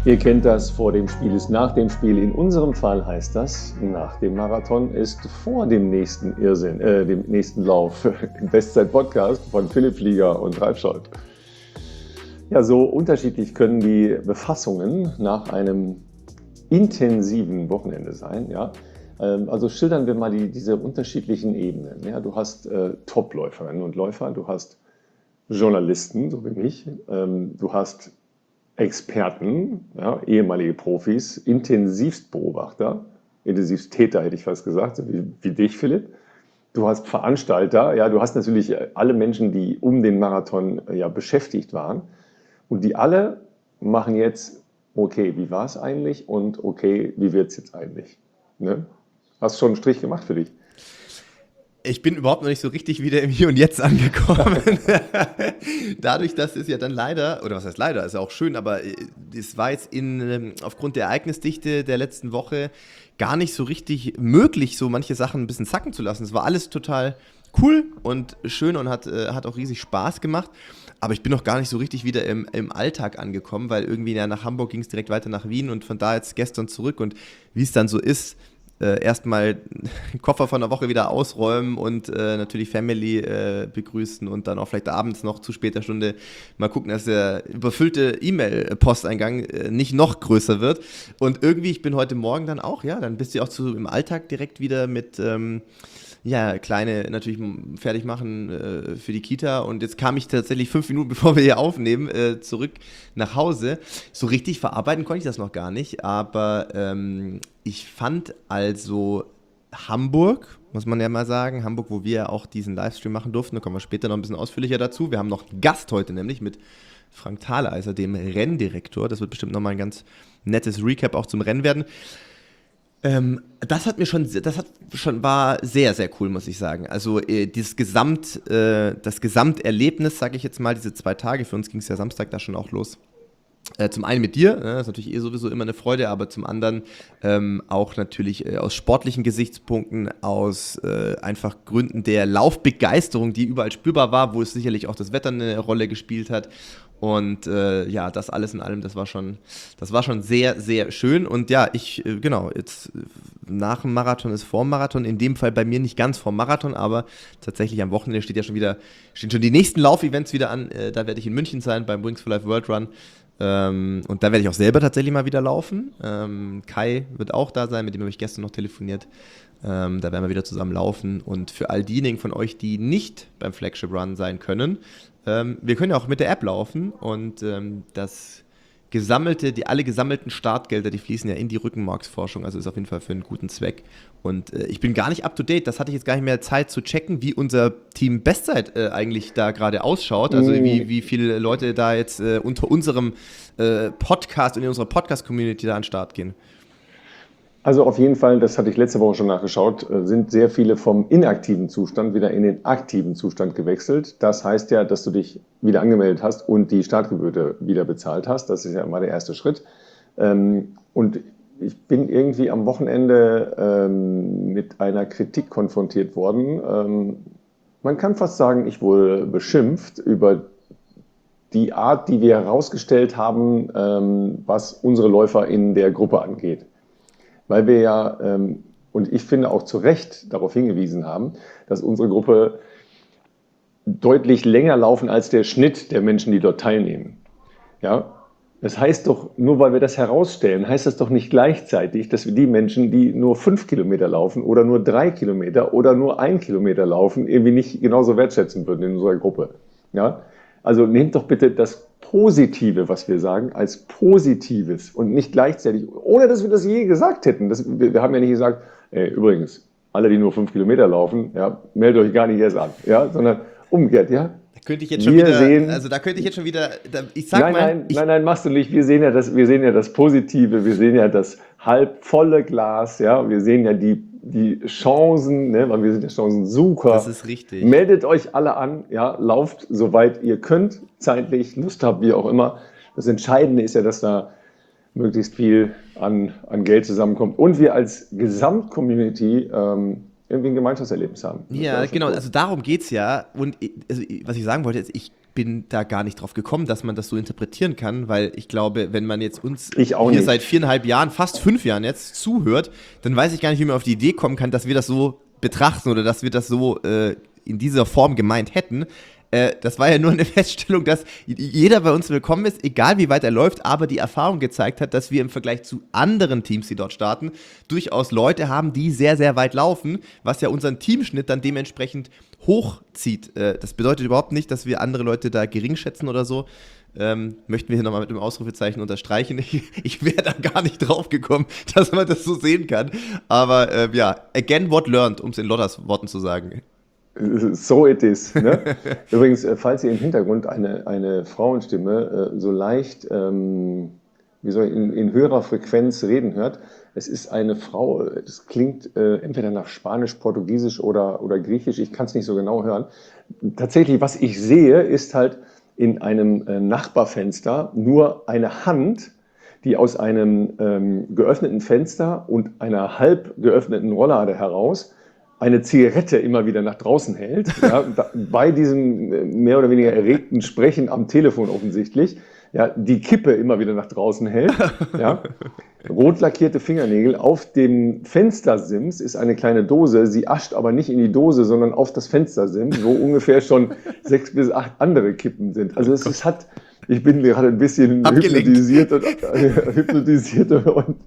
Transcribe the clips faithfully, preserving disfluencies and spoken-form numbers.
Ihr kennt das, vor dem Spiel ist nach dem Spiel. In unserem Fall heißt das, nach dem Marathon ist vor dem nächsten Irrsinn, äh, dem nächsten Lauf im Bestzeit-Podcast von Philipp Flieger und Ralf Scholz. Ja, so unterschiedlich können die Befassungen nach einem intensiven Wochenende sein. Ja? Also schildern wir mal die, diese unterschiedlichen Ebenen. Ja? Du hast äh, Top-Läuferinnen und Läufer, du hast Journalisten, so wie mich, ähm, du hast Experten, ja, ehemalige Profis, Intensivstbeobachter, Intensivstäter hätte ich fast gesagt, so wie, wie dich, Philipp. Du hast Veranstalter, ja, du hast natürlich alle Menschen, die um den Marathon ja, beschäftigt waren. Und die alle machen jetzt, okay, wie war es eigentlich und okay, wie wird es jetzt eigentlich? Ne? Hast du schon einen Strich gemacht für dich? Ich bin überhaupt noch nicht so richtig wieder im Hier und Jetzt angekommen. Dadurch, dass es ja dann leider, oder was heißt leider, ist ja auch schön, aber es war jetzt in, aufgrund der Ereignisdichte der letzten Woche gar nicht so richtig möglich, so manche Sachen ein bisschen sacken zu lassen. Es war alles total cool und schön und hat, hat auch riesig Spaß gemacht. Aber ich bin noch gar nicht so richtig wieder im, im Alltag angekommen, weil irgendwie ja, nach Hamburg ging es direkt weiter nach Wien und von da jetzt gestern zurück. Und wie es dann so ist, Äh, erstmal Koffer von der Woche wieder ausräumen und äh, natürlich Family äh, begrüßen und dann auch vielleicht abends noch zu später Stunde mal gucken, dass der überfüllte E-Mail-Posteingang äh, nicht noch größer wird. Und irgendwie, ich bin heute Morgen dann auch, ja, dann bist du auch so im Alltag direkt wieder mit ähm, ja, Kleine natürlich fertig machen äh, für die Kita und jetzt kam ich tatsächlich fünf Minuten, bevor wir hier aufnehmen, äh, zurück nach Hause. So richtig verarbeiten konnte ich das noch gar nicht, aber ähm, ich fand also Hamburg, muss man ja mal sagen, Hamburg, wo wir ja auch diesen Livestream machen durften, da kommen wir später noch ein bisschen ausführlicher dazu. Wir haben noch einen Gast heute, nämlich mit Frank Thaleiser, dem Renndirektor. Das wird bestimmt nochmal ein ganz nettes Recap auch zum Rennen werden. Ähm, das hat mir schon, das hat schon, war sehr, sehr cool, muss ich sagen. Also äh, dieses Gesamt, äh, das Gesamterlebnis, sage ich jetzt mal, diese zwei Tage, für uns ging es ja Samstag da schon auch los. Äh, zum einen mit dir, ne, ist natürlich eh sowieso immer eine Freude, aber zum anderen ähm, auch natürlich äh, aus sportlichen Gesichtspunkten, aus äh, einfach Gründen der Laufbegeisterung, die überall spürbar war, wo es sicherlich auch das Wetter eine Rolle gespielt hat. Und äh, ja, das alles in allem, das war schon, das war schon sehr, sehr schön. Und ja, ich, äh, genau, jetzt äh, nach dem Marathon ist vor dem Marathon, in dem Fall bei mir nicht ganz vor dem Marathon, aber tatsächlich am Wochenende steht ja schon wieder, stehen schon die nächsten Laufevents wieder an. Äh, da werde ich in München sein beim Wings for Life World Run. Ähm, und da werde ich auch selber tatsächlich mal wieder laufen. Ähm, Kai wird auch da sein, mit dem habe ich gestern noch telefoniert. Ähm, da werden wir wieder zusammen laufen. Und für all diejenigen von euch, die nicht beim Flagship Run sein können, ähm, wir können ja auch mit der App laufen und ähm, das gesammelte, die alle gesammelten Startgelder, die fließen ja in die Rückenmarksforschung, also ist auf jeden Fall für einen guten Zweck. Und äh, ich bin gar nicht up to date, das hatte ich jetzt gar nicht mehr Zeit zu checken, wie unser Team Bestzeit äh, eigentlich da gerade ausschaut, also mm. wie, wie viele Leute da jetzt äh, unter unserem äh, Podcast und in unserer Podcast-Community da an den Start gehen. Also auf jeden Fall, das hatte ich letzte Woche schon nachgeschaut, sind sehr viele vom inaktiven Zustand wieder in den aktiven Zustand gewechselt. Das heißt ja, dass du dich wieder angemeldet hast und die Startgebühr wieder bezahlt hast. Das ist ja mal der erste Schritt. Und ich bin irgendwie am Wochenende mit einer Kritik konfrontiert worden. Man kann fast sagen, ich wurde beschimpft über die Art, die wir herausgestellt haben, was unsere Läufer in der Gruppe angeht. Weil wir ja, ähm, und ich finde auch zu Recht darauf hingewiesen haben, dass unsere Gruppe deutlich länger laufen als der Schnitt der Menschen, die dort teilnehmen. Ja, das heißt doch, nur weil wir das herausstellen, heißt das doch nicht gleichzeitig, dass wir die Menschen, die nur fünf Kilometer laufen oder nur drei Kilometer oder nur ein Kilometer laufen, irgendwie nicht genauso wertschätzen würden in unserer Gruppe. Ja, also nehmt doch bitte das Positive, was wir sagen, als Positives und nicht gleichzeitig, ohne dass wir das je gesagt hätten. Das, wir, wir haben ja nicht gesagt, ey, übrigens, alle, die nur fünf Kilometer laufen, ja, meldet euch gar nicht erst an, ja, sondern umgekehrt, ja. Da könnte ich jetzt schon wir wieder, sehen, also da könnte ich jetzt schon wieder, da, ich sag nein, mal. Nein, ich, nein, nein, machst du nicht. Wir sehen ja das, wir sehen ja das Positive, wir sehen ja das halb volle Glas, ja, wir sehen ja die die Chancen, ne, weil wir sind ja Chancensucher. Das ist richtig. Meldet euch alle an, ja, lauft soweit ihr könnt, zeitlich, Lust habt, wie auch immer. Das Entscheidende ist ja, dass da möglichst viel an, an Geld zusammenkommt und wir als Gesamtcommunity ähm, irgendwie ein Gemeinschaftserlebnis haben. Ja, genau, cool. Also darum geht's ja und also, was ich sagen wollte ist, ich bin da gar nicht drauf gekommen, dass man das so interpretieren kann, weil ich glaube, wenn man jetzt uns Ich auch hier nicht. seit viereinhalb Jahren, fast fünf Jahren jetzt zuhört, dann weiß ich gar nicht, wie man auf die Idee kommen kann, dass wir das so betrachten oder dass wir das so äh, in dieser Form gemeint hätten. Äh, das war ja nur eine Feststellung, dass jeder bei uns willkommen ist, egal wie weit er läuft, aber die Erfahrung gezeigt hat, dass wir im Vergleich zu anderen Teams, die dort starten, durchaus Leute haben, die sehr, sehr weit laufen, was ja unseren Teamschnitt dann dementsprechend hochzieht. Äh, das bedeutet überhaupt nicht, dass wir andere Leute da gering schätzen oder so. Ähm, möchten wir hier nochmal mit dem Ausrufezeichen unterstreichen. Ich, ich wäre da gar nicht drauf gekommen, dass man das so sehen kann. Aber äh, ja, again what learned, um es in Lottas Worten zu sagen. So it is. Ne? Übrigens, falls ihr im Hintergrund eine, eine Frauenstimme äh, so leicht, ähm, wie soll ich, in, in höherer Frequenz reden hört, es ist eine Frau, es klingt äh, entweder nach Spanisch, Portugiesisch oder, oder Griechisch, ich kann es nicht so genau hören. Tatsächlich, was ich sehe, ist halt in einem äh, Nachbarfenster nur eine Hand, die aus einem ähm, geöffneten Fenster und einer halb geöffneten Rolllade heraus eine Zigarette immer wieder nach draußen hält, ja, da, bei diesem äh, mehr oder weniger erregten Sprechen am Telefon offensichtlich, ja, die Kippe immer wieder nach draußen hält, ja, rot lackierte Fingernägel, auf dem Fenstersims ist eine kleine Dose, sie ascht aber nicht in die Dose, sondern auf das Fenstersims, wo ungefähr schon sechs bis acht andere Kippen sind. Also es ist, hat, ich bin gerade ein bisschen Abgelenkt. hypnotisiert und, äh, hypnotisiert und,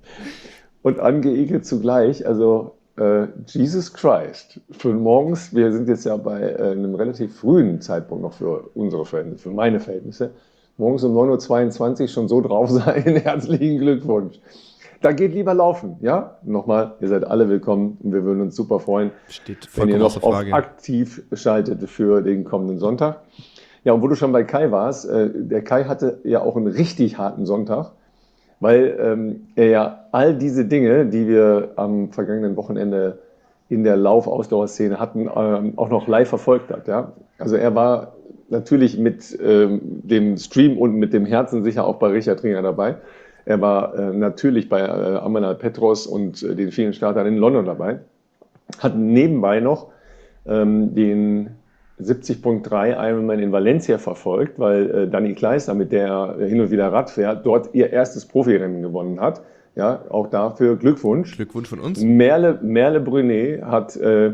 und angeekelt zugleich, also Jesus Christ, für morgens, wir sind jetzt ja bei äh, einem relativ frühen Zeitpunkt noch für unsere Verhältnisse, für meine Verhältnisse, morgens um neun Uhr zweiundzwanzig schon so drauf sein, herzlichen Glückwunsch. Da geht lieber laufen, ja? Nochmal, ihr seid alle willkommen und wir würden uns super freuen, Steht wenn ihr vollkommen noch außer auf Frage. aktiv schaltet für den kommenden Sonntag. Ja, und wo du schon bei Kai warst, äh, der Kai hatte ja auch einen richtig harten Sonntag, weil ähm, er ja all diese Dinge, die wir am vergangenen Wochenende in der Lauf-Ausdauerszene hatten, ähm, auch noch live verfolgt hat. Ja? Also er war natürlich mit ähm, dem Stream und mit dem Herzen sicher auch bei Richard Ringer dabei. Er war äh, natürlich bei äh, Amanal Petros und äh, den vielen Startern in London dabei. Hat nebenbei noch ähm, den siebzig Komma drei Ironman in Valencia verfolgt, weil äh, Dani Kleister, mit der er hin und wieder Rad fährt, dort ihr erstes Profirennen gewonnen hat. Ja, auch dafür Glückwunsch. Glückwunsch von uns. Merle, Merle Brunet hat äh,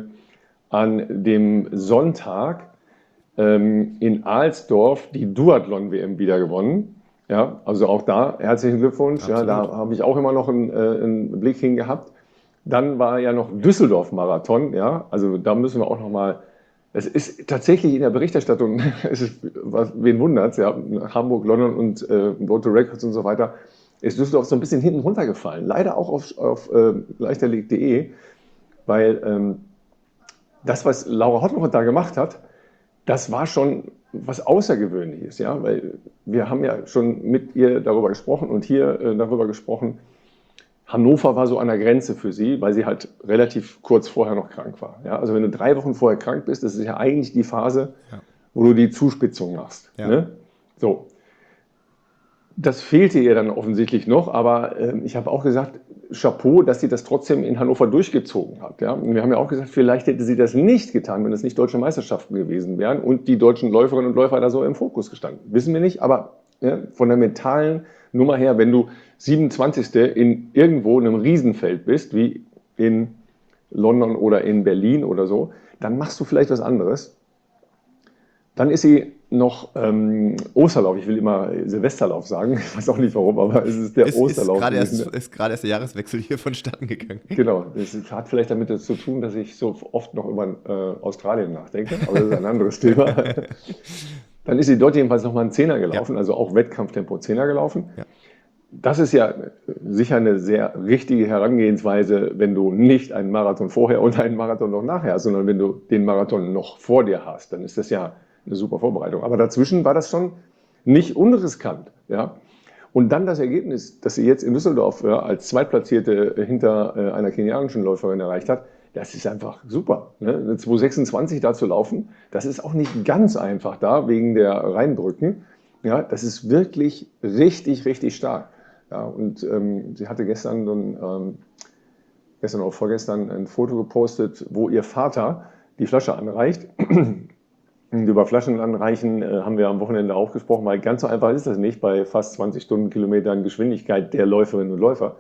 an dem Sonntag ähm, in Alsdorf die Duathlon-W M wieder gewonnen. Ja, also auch da herzlichen Glückwunsch. Ja, da habe ich auch immer noch einen, äh, einen Blick hingehabt. Dann war ja noch Düsseldorf-Marathon. Ja, also da müssen wir auch noch mal. Es ist tatsächlich in der Berichterstattung, es ist, was, wen wundert's, ja, Hamburg, London und äh, Road to Records und so weiter, ist Düsseldorf so ein bisschen hinten runtergefallen. Leider auch auf, auf äh, leichtathletik punkt de, weil ähm, das, was Laura Hottenrott da gemacht hat, das war schon was Außergewöhnliches, ja, weil wir haben ja schon mit ihr darüber gesprochen und hier äh, darüber gesprochen. Hannover war so an der Grenze für sie, weil sie halt relativ kurz vorher noch krank war. Ja, also wenn du drei Wochen vorher krank bist, das ist ja eigentlich die Phase, ja, wo du die Zuspitzung machst. Ja. Ne? So. Das fehlte ihr dann offensichtlich noch, aber äh, ich habe auch gesagt, Chapeau, dass sie das trotzdem in Hannover durchgezogen hat. Ja? Und wir haben ja auch gesagt, vielleicht hätte sie das nicht getan, wenn es nicht deutsche Meisterschaften gewesen wären und die deutschen Läuferinnen und Läufer da so im Fokus gestanden. Wissen wir nicht, aber ja, von der mentalen Nummer her, wenn du siebenundzwanzigste in irgendwo in einem Riesenfeld bist, wie in London oder in Berlin oder so, dann machst du vielleicht was anderes. Dann ist sie noch ähm, Osterlauf, ich will immer Silvesterlauf sagen, ich weiß auch nicht warum, aber es ist der ist, Osterlauf. Ist gerade erst, ist gerade erst der Jahreswechsel hier vonstatten gegangen. Genau, das hat vielleicht damit zu tun, dass ich so oft noch über äh, Australien nachdenke, aber das ist ein anderes Thema. Dann ist sie dort jedenfalls nochmal einen Zehner gelaufen, ja, also auch Wettkampftempo Zehner gelaufen. Ja. Das ist ja sicher eine sehr richtige Herangehensweise, wenn du nicht einen Marathon vorher und einen Marathon noch nachher hast, sondern wenn du den Marathon noch vor dir hast, dann ist das ja eine super Vorbereitung. Aber dazwischen war das schon nicht unriskant. Ja? Und dann das Ergebnis, das sie jetzt in Düsseldorf ja, als Zweitplatzierte hinter äh, einer kenianischen Läuferin erreicht hat, das ist einfach super. Ne? Eine zwei sechsundzwanzig da zu laufen, das ist auch nicht ganz einfach da, wegen der Rheinbrücken. Ja, das ist wirklich richtig, richtig stark. Ja, und ähm, sie hatte gestern, dann, ähm, gestern oder vorgestern ein Foto gepostet, wo ihr Vater die Flasche anreicht. Über Flaschen anreichen äh, haben wir am Wochenende auch gesprochen, weil ganz so einfach ist das nicht bei fast zwanzig Stundenkilometern Geschwindigkeit der Läuferinnen und Läufer.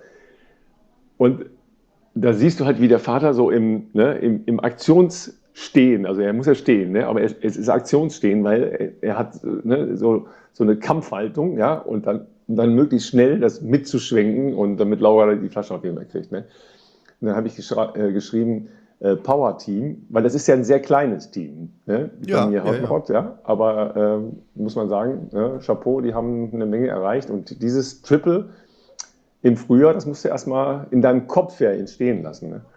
Und da siehst du halt, wie der Vater so im, ne, im, im Aktionsstehen, also er muss ja stehen, ne, aber es, es ist Aktionsstehen, weil er, er hat ne, so, so eine Kampfhaltung, ja, und dann, und dann möglichst schnell das mitzuschwenken und damit Laura die Flasche auf jeden Fall kriegt. Ne. Und dann habe ich geschra- äh, geschrieben, äh, Power Team, weil das ist ja ein sehr kleines Team, ne, die Ja, Familie ja, ja. Hottenrott, ja, aber ähm, muss man sagen, ne, Chapeau, die haben eine Menge erreicht und dieses Triple im Frühjahr, das musst du erstmal in deinem Kopf ja entstehen lassen. Ne?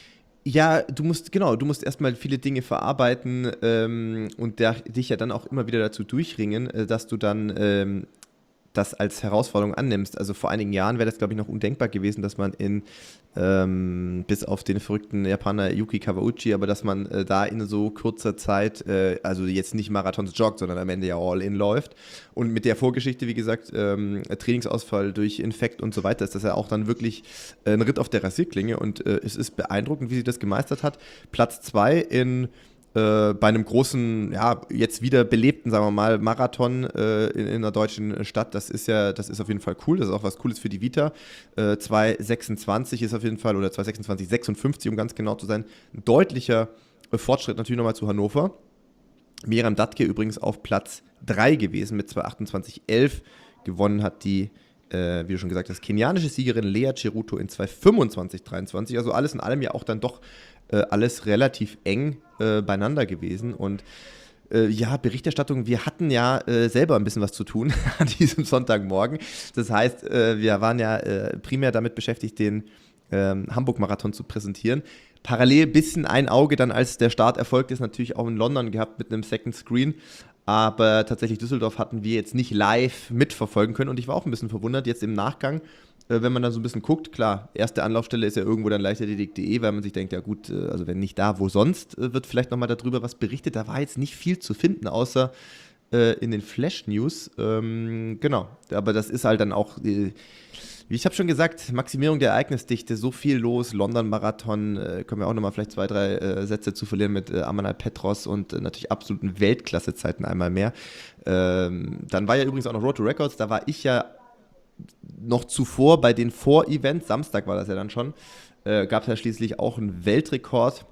Ja, du musst, genau, du musst erstmal viele Dinge verarbeiten ähm, und der, dich ja dann auch immer wieder dazu durchringen, äh, dass du dann ähm, das als Herausforderung annimmst. Also vor einigen Jahren wäre das, glaube ich, noch undenkbar gewesen, dass man in, ähm, bis auf den verrückten Japaner Yuki Kawauchi, aber dass man äh, da in so kurzer Zeit, äh, also jetzt nicht Marathons joggt, sondern am Ende ja All-In läuft. Und mit der Vorgeschichte, wie gesagt, ähm, Trainingsausfall durch Infekt und so weiter, ist das ja auch dann wirklich äh, ein Ritt auf der Rasierklinge und äh, es ist beeindruckend, wie sie das gemeistert hat. Platz zwei in Äh, bei einem großen, ja, jetzt wieder belebten, sagen wir mal, Marathon äh, in, in einer deutschen Stadt, das ist ja, das ist auf jeden Fall cool, das ist auch was Cooles für die Vita. Äh, zwei sechsundzwanzig ist auf jeden Fall, oder zwei sechsundzwanzig sechsundfünfzig, um ganz genau zu sein, ein deutlicher äh, Fortschritt natürlich nochmal zu Hannover. Miriam Dattke übrigens auf Platz drei gewesen mit zwei achtundzwanzig elf. Gewonnen hat die, äh, wie du schon gesagt hast, kenianische Siegerin Lea Cheruto in zwei fünfundzwanzig dreiundzwanzig. Also alles in allem ja auch dann doch äh, alles relativ eng äh, beieinander gewesen. Und äh, ja, Berichterstattung, wir hatten ja äh, selber ein bisschen was zu tun an diesem Sonntagmorgen. Das heißt, äh, wir waren ja äh, primär damit beschäftigt, den ähm, Hamburg-Marathon zu präsentieren. Parallel ein bisschen ein Auge dann, als der Start erfolgt ist, natürlich auch in London gehabt mit einem Second Screen. Aber tatsächlich Düsseldorf hatten wir jetzt nicht live mitverfolgen können. Und ich war auch ein bisschen verwundert jetzt im Nachgang, äh, wenn man dann so ein bisschen guckt. Klar, erste Anlaufstelle ist ja irgendwo dann leichtathletik punkt de, weil man sich denkt, ja gut, äh, also wenn nicht da, wo sonst, äh, wird vielleicht nochmal darüber was berichtet. Da war jetzt nicht viel zu finden, außer äh, in den Flash-News. Ähm, genau, aber das ist halt dann auch... Äh, Wie ich habe schon gesagt, Maximierung der Ereignisdichte, so viel los, London-Marathon, äh, können wir auch nochmal vielleicht zwei, drei äh, Sätze zu verlieren mit äh, Amanal Petros und äh, natürlich absoluten Weltklasse-Zeiten einmal mehr. Ähm, dann war ja übrigens auch noch Road to Records, da war ich ja noch zuvor bei den Vor-Events, Samstag war das ja dann schon, äh, gab es ja schließlich auch einen Weltrekord,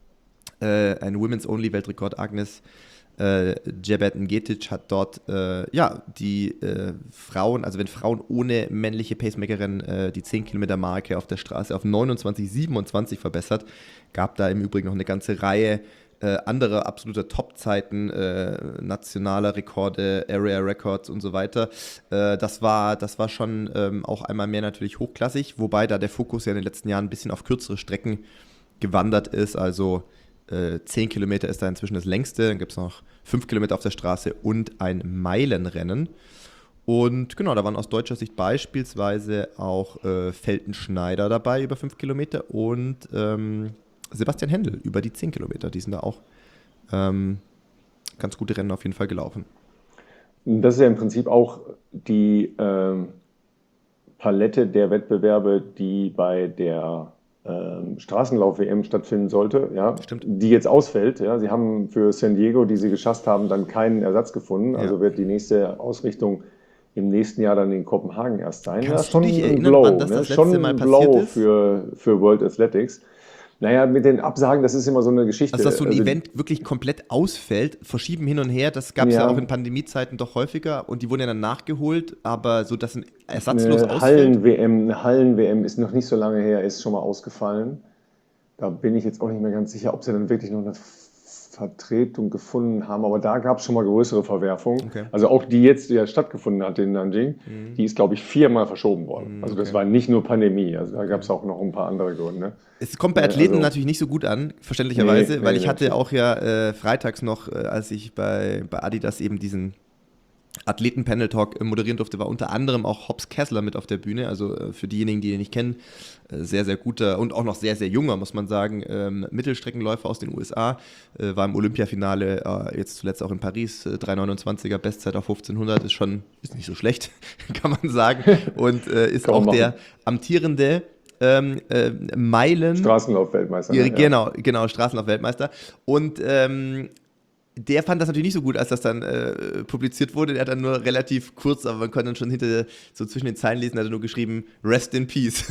äh, einen Women's-Only-Weltrekord, Agnes Äh, Jebet Ngetic hat dort äh, ja, die äh, Frauen, also wenn Frauen ohne männliche Pacemakerin äh, die zehn Kilometer Marke auf der Straße auf neunundzwanzig siebenundzwanzig verbessert. Gab da im Übrigen noch eine ganze Reihe äh, anderer absoluter Top-Zeiten, äh, nationaler Rekorde, Area Records und so weiter. Äh, das war, das war schon ähm, auch einmal mehr natürlich hochklassig, wobei da der Fokus ja in den letzten Jahren ein bisschen auf kürzere Strecken gewandert ist, also zehn Kilometer ist da inzwischen das längste, dann gibt es noch fünf Kilometer auf der Straße und ein Meilenrennen. Und genau, da waren aus deutscher Sicht beispielsweise auch äh, Felten Schneider dabei über fünf Kilometer und ähm, Sebastian Händel über die zehn Kilometer. Die sind da auch ähm, ganz gute Rennen auf jeden Fall gelaufen. Das ist ja im Prinzip auch die ähm, Palette der Wettbewerbe, die bei der Ähm, Straßenlauf-W M stattfinden sollte, ja, Stimmt. die jetzt ausfällt. Ja. Sie haben für San Diego, die sie geschasst haben, dann keinen Ersatz gefunden. Also Ja. wird die nächste Ausrichtung im nächsten Jahr dann in Kopenhagen erst sein. Kannst ja, du schon dich ein erinnern, Blow, wann das ne? das letzte Schon Mal ein passiert Blow ist? für, für World Athletics. Naja, mit den Absagen, das ist immer so eine Geschichte. Also, dass so ein Also, Event wirklich komplett ausfällt, verschieben hin und her, das gab es ja. ja auch in Pandemiezeiten doch häufiger und die wurden ja dann nachgeholt, aber so, dass ein ersatzlos eine ausfällt. Hallen-W M, eine Hallen-W M ist noch nicht so lange her, ist schon mal ausgefallen. Da bin ich jetzt auch nicht mehr ganz sicher, ob sie dann wirklich noch eine Vertretung gefunden haben, aber da gab es schon mal größere Verwerfungen. Okay. Also auch die jetzt, die ja stattgefunden hat in Nanjing, Mhm. die ist, glaube ich, viermal verschoben worden. Mhm, Also das okay. war nicht nur Pandemie, also da gab es auch noch ein paar andere Gründe. Es kommt bei Äh, Athleten also- natürlich nicht so gut an, verständlicherweise, Nee, nee, weil ich nee, hatte stimmt. auch ja äh, freitags noch, äh, als ich bei, bei Adidas eben diesen Athleten-Panel-Talk äh, moderieren durfte, war unter anderem auch Hobbs Kessler mit auf der Bühne. Also äh, für diejenigen, die ihn nicht kennen, äh, sehr, sehr guter und auch noch sehr, sehr junger, muss man sagen, ähm, Mittelstreckenläufer aus den U S A. Äh, war im Olympiafinale, äh, jetzt zuletzt auch in Paris, äh, drei neunundzwanziger, Bestzeit auf fünfzehnhundert, ist schon, ist nicht so schlecht, kann man sagen. Und äh, ist Kann man auch machen. der amtierende ähm, äh, Meilen... Straßenlauf-Weltmeister. Ja, ne? genau, genau, Straßenlauf-Weltmeister. Und ähm, der fand das natürlich nicht so gut, als das dann äh, publiziert wurde. Der hat dann nur relativ kurz, aber man konnte dann schon hinter so zwischen den Zeilen lesen, hat er nur geschrieben, Rest in Peace.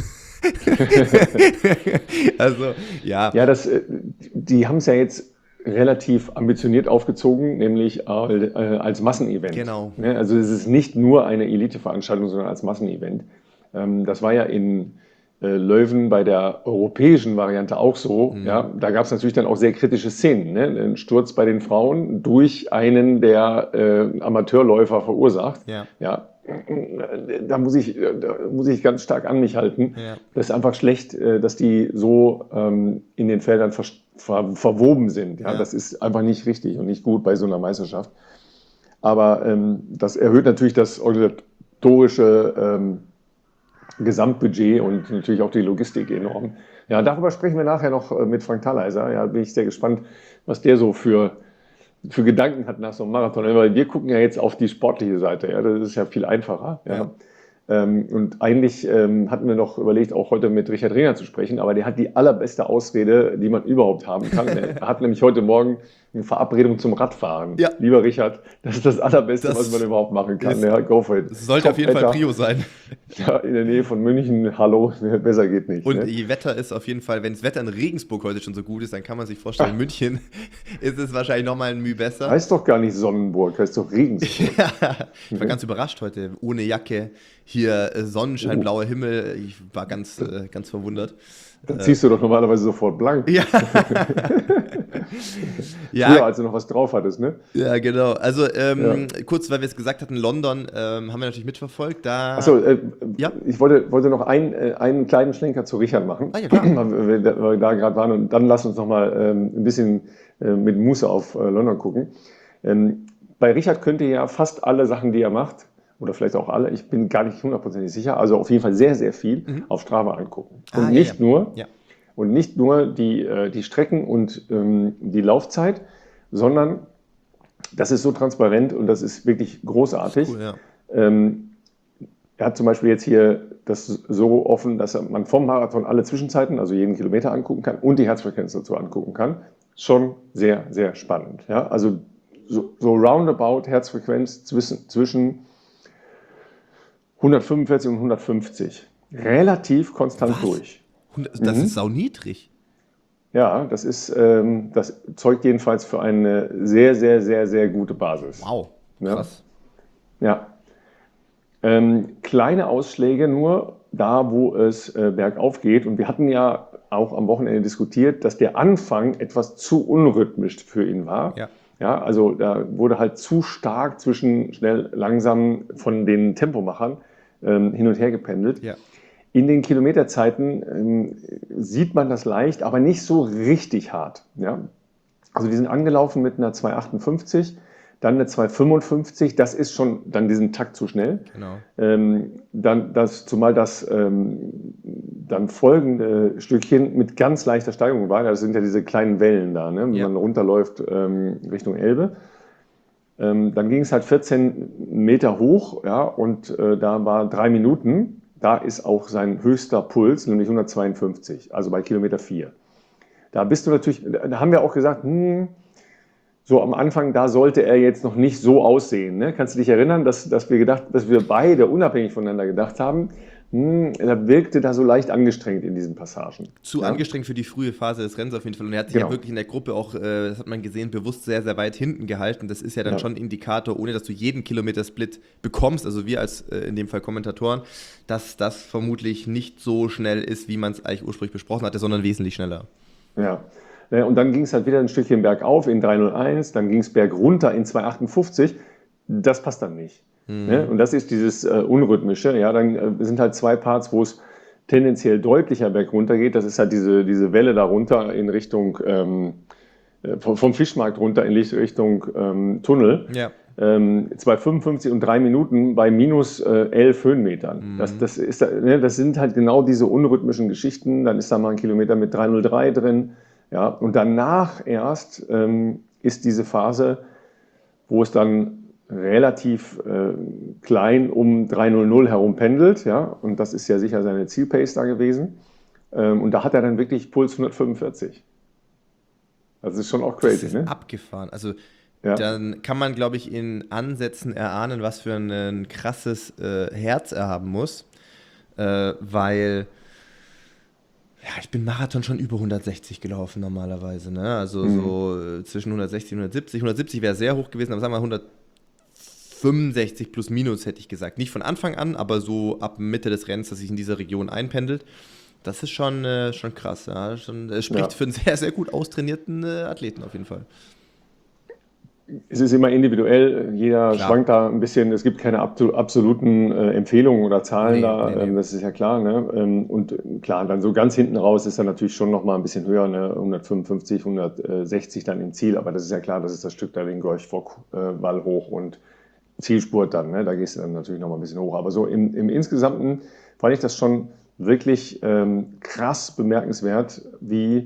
Also, ja. Ja, das, äh, die haben es ja jetzt relativ ambitioniert aufgezogen, nämlich äh, äh, als Massenevent. Genau. Ne? Also es ist nicht nur eine Elite-Veranstaltung, sondern als Massenevent. Ähm, das war ja in äh, Leuven bei der europäischen Variante auch so. Mhm. Ja? Da gab es natürlich dann auch sehr kritische Szenen. Ne? Ein Sturz bei den Frauen durch einen der äh, Amateurläufer verursacht. Ja. Ja? Da muss ich, da muss ich ganz stark an mich halten. Ja. Das ist einfach schlecht, äh, dass die so ähm, in den Feldern ver ver verwoben sind. Ja? Ja. Das ist einfach nicht richtig und nicht gut bei so einer Meisterschaft. Aber ähm, das erhöht natürlich das organisatorische ähm, Gesamtbudget und natürlich auch die Logistik enorm. Ja, darüber sprechen wir nachher noch äh, mit Frank Thaleiser. Ja, bin ich sehr gespannt, was der so für für Gedanken hat nach so einem Marathon. Weil wir gucken ja jetzt auf die sportliche Seite. Ja, das ist ja viel einfacher. Ja. Ja. Ähm, und eigentlich ähm, hatten wir noch überlegt, auch heute mit Richard Ringer zu sprechen, aber der hat die allerbeste Ausrede, die man überhaupt haben kann. Er hat nämlich heute Morgen eine Verabredung zum Radfahren. Ja. Lieber Richard, das ist das Allerbeste, Das was man überhaupt machen kann. ist- Ja, go for it. Das sollte auf jeden Fall Top-Wetter. Prio sein. Ja, in der Nähe von München, hallo, besser geht nicht. Und Ne? ihr Wetter ist auf jeden Fall, wenn das Wetter in Regensburg heute schon so gut ist, dann kann man sich vorstellen, in München ist es wahrscheinlich nochmal ein Mühe besser. Heißt doch gar nicht Sonnenburg, heißt doch Regensburg. Ich war ganz überrascht heute, ohne Jacke, hier äh, Sonnenschein, Oh. blauer Himmel. Ich war ganz, äh, ganz verwundert. Dann ziehst du doch normalerweise sofort blank. Ja. Früher, Ja, als du noch was drauf hattest, ne? ja, genau. Also ähm, kurz, weil wir es gesagt hatten, London ähm, haben wir natürlich mitverfolgt. Da Achso, äh, Ja. ich wollte, wollte noch ein, äh, einen kleinen Schlenker zu Richard machen, Ah, ja, klar. weil wir, da- weil wir da gerade waren. Und dann lass uns noch mal ähm, ein bisschen äh, mit Muße auf äh, London gucken. Ähm, bei Richard könnt ihr ja fast alle Sachen, die er macht, oder vielleicht auch alle, ich bin gar nicht hundertprozentig sicher, also auf jeden Fall sehr, sehr viel auf Strava angucken. Ah, Und ja, nicht ja. nur, Ja. und nicht nur die, äh, die Strecken und ähm, die Laufzeit, sondern das ist so transparent und das ist wirklich großartig. Cool, ja. Ähm, er hat zum Beispiel jetzt hier das so offen, dass man vom Marathon alle Zwischenzeiten, also jeden Kilometer angucken kann und die Herzfrequenz dazu angucken kann. Schon sehr, sehr spannend. Ja? Also so, so roundabout Herzfrequenz zwischen, zwischen hundertfünfundvierzig und hundertfünfzig. Relativ konstant Was? durch. Und das Mhm. ist sauniedrig. Ja, das ist, ähm, das zeugt jedenfalls für eine sehr, sehr, sehr, sehr gute Basis. Wow, Ja. krass. Ja. Ähm, kleine Ausschläge nur da, wo es äh, bergauf geht. Und wir hatten ja auch am Wochenende diskutiert, dass der Anfang etwas zu unrhythmisch für ihn war. Ja. Ja, also da wurde halt zu stark zwischen schnell, langsam von den Tempomachern ähm, hin und her gependelt. Ja. In den Kilometerzeiten ähm, sieht man das leicht, aber nicht so richtig hart. Ja? Also die sind angelaufen mit einer zwei achtundfünfzig, dann eine zwei fünfundfünfzig, das ist schon dann diesen Takt zu schnell. Genau. Ähm, dann das, zumal das ähm, dann folgende Stückchen mit ganz leichter Steigung war, das sind ja diese kleinen Wellen da, ne? Wenn Ja. man runterläuft ähm, Richtung Elbe. Ähm, dann ging es halt vierzehn Meter hoch, ja, und äh, da war drei Minuten. Da ist auch sein höchster Puls, nämlich hundertzweiundfünfzig, also bei Kilometer vier. Da bist du natürlich, da haben wir auch gesagt, hm, so am Anfang, da sollte er jetzt noch nicht so aussehen. Ne? Kannst du dich erinnern, dass, dass wir gedacht, dass wir beide unabhängig voneinander gedacht haben, hm, er wirkte da so leicht angestrengt in diesen Passagen. Zu Ja? angestrengt für die frühe Phase des Rennens auf jeden Fall. Und er hat sich Genau. ja wirklich in der Gruppe auch, äh, das hat man gesehen, bewusst sehr, sehr weit hinten gehalten. Das ist ja dann Ja. schon ein Indikator, ohne dass du jeden Kilometer-Split bekommst, also wir als äh, in dem Fall Kommentatoren, dass das vermutlich nicht so schnell ist, wie man es eigentlich ursprünglich besprochen hatte, sondern wesentlich schneller. Ja. Ne, und dann ging es halt wieder ein Stückchen bergauf in drei null eins, dann ging es bergunter in zwei achtundfünfzig. Das passt dann nicht. Ne? Und das ist dieses äh, Unrhythmische. Ja, dann äh, sind halt zwei Parts, wo es tendenziell deutlicher bergunter geht. Das ist halt diese, diese Welle darunter in Richtung, ähm, äh, vom, vom Fischmarkt runter in Richtung ähm, Tunnel. Ja. Ähm, zwei fünfundfünfzig und drei Minuten bei minus äh, elf Höhenmetern. Das, das, ist, ne, das sind halt genau diese unrhythmischen Geschichten. Dann ist da mal ein Kilometer mit drei null drei drin. Ja, und danach erst ähm, ist diese Phase, wo es dann relativ äh, klein um drei null null herum pendelt. Ja, und das ist ja sicher seine Zielpace da gewesen. Ähm, und da hat er dann wirklich Puls hundertfünfundvierzig. Das ist schon auch Das crazy, ist ne? abgefahren. Also Ja. dann kann man, glaube ich, in Ansätzen erahnen, was für ein, ein krasses äh, Herz er haben muss, äh, weil ja, ich bin Marathon schon über hundertsechzig gelaufen normalerweise, ne? Also Mhm. so äh, zwischen hundertsechzig und hundertsiebzig. hundertsiebzig wäre sehr hoch gewesen, aber sagen wir mal hundertfünfundsechzig plus minus hätte ich gesagt. Nicht von Anfang an, aber so ab Mitte des Rennens, dass sich in dieser Region einpendelt. Das ist schon, äh, schon krass. Ja? Schon, es spricht Ja. für einen sehr, sehr gut austrainierten äh, Athleten auf jeden Fall. Es ist immer individuell, jeder Klar. schwankt da ein bisschen. Es gibt keine abso- absoluten äh, Empfehlungen oder Zahlen Nee, da, nee, ähm, nee. das ist ja klar. Ne? Ähm, und äh, klar, dann so ganz hinten raus ist er natürlich schon noch mal ein bisschen höher, ne? hundertfünfundfünfzig, hundertsechzig dann im Ziel. Aber das ist ja klar, das ist das Stück da den Gorch-Fock-Wall hoch und Zielspurt dann. Ne? Da gehst du dann natürlich noch mal ein bisschen hoch. Aber so im, im Insgesamten fand ich das schon wirklich ähm, krass bemerkenswert, wie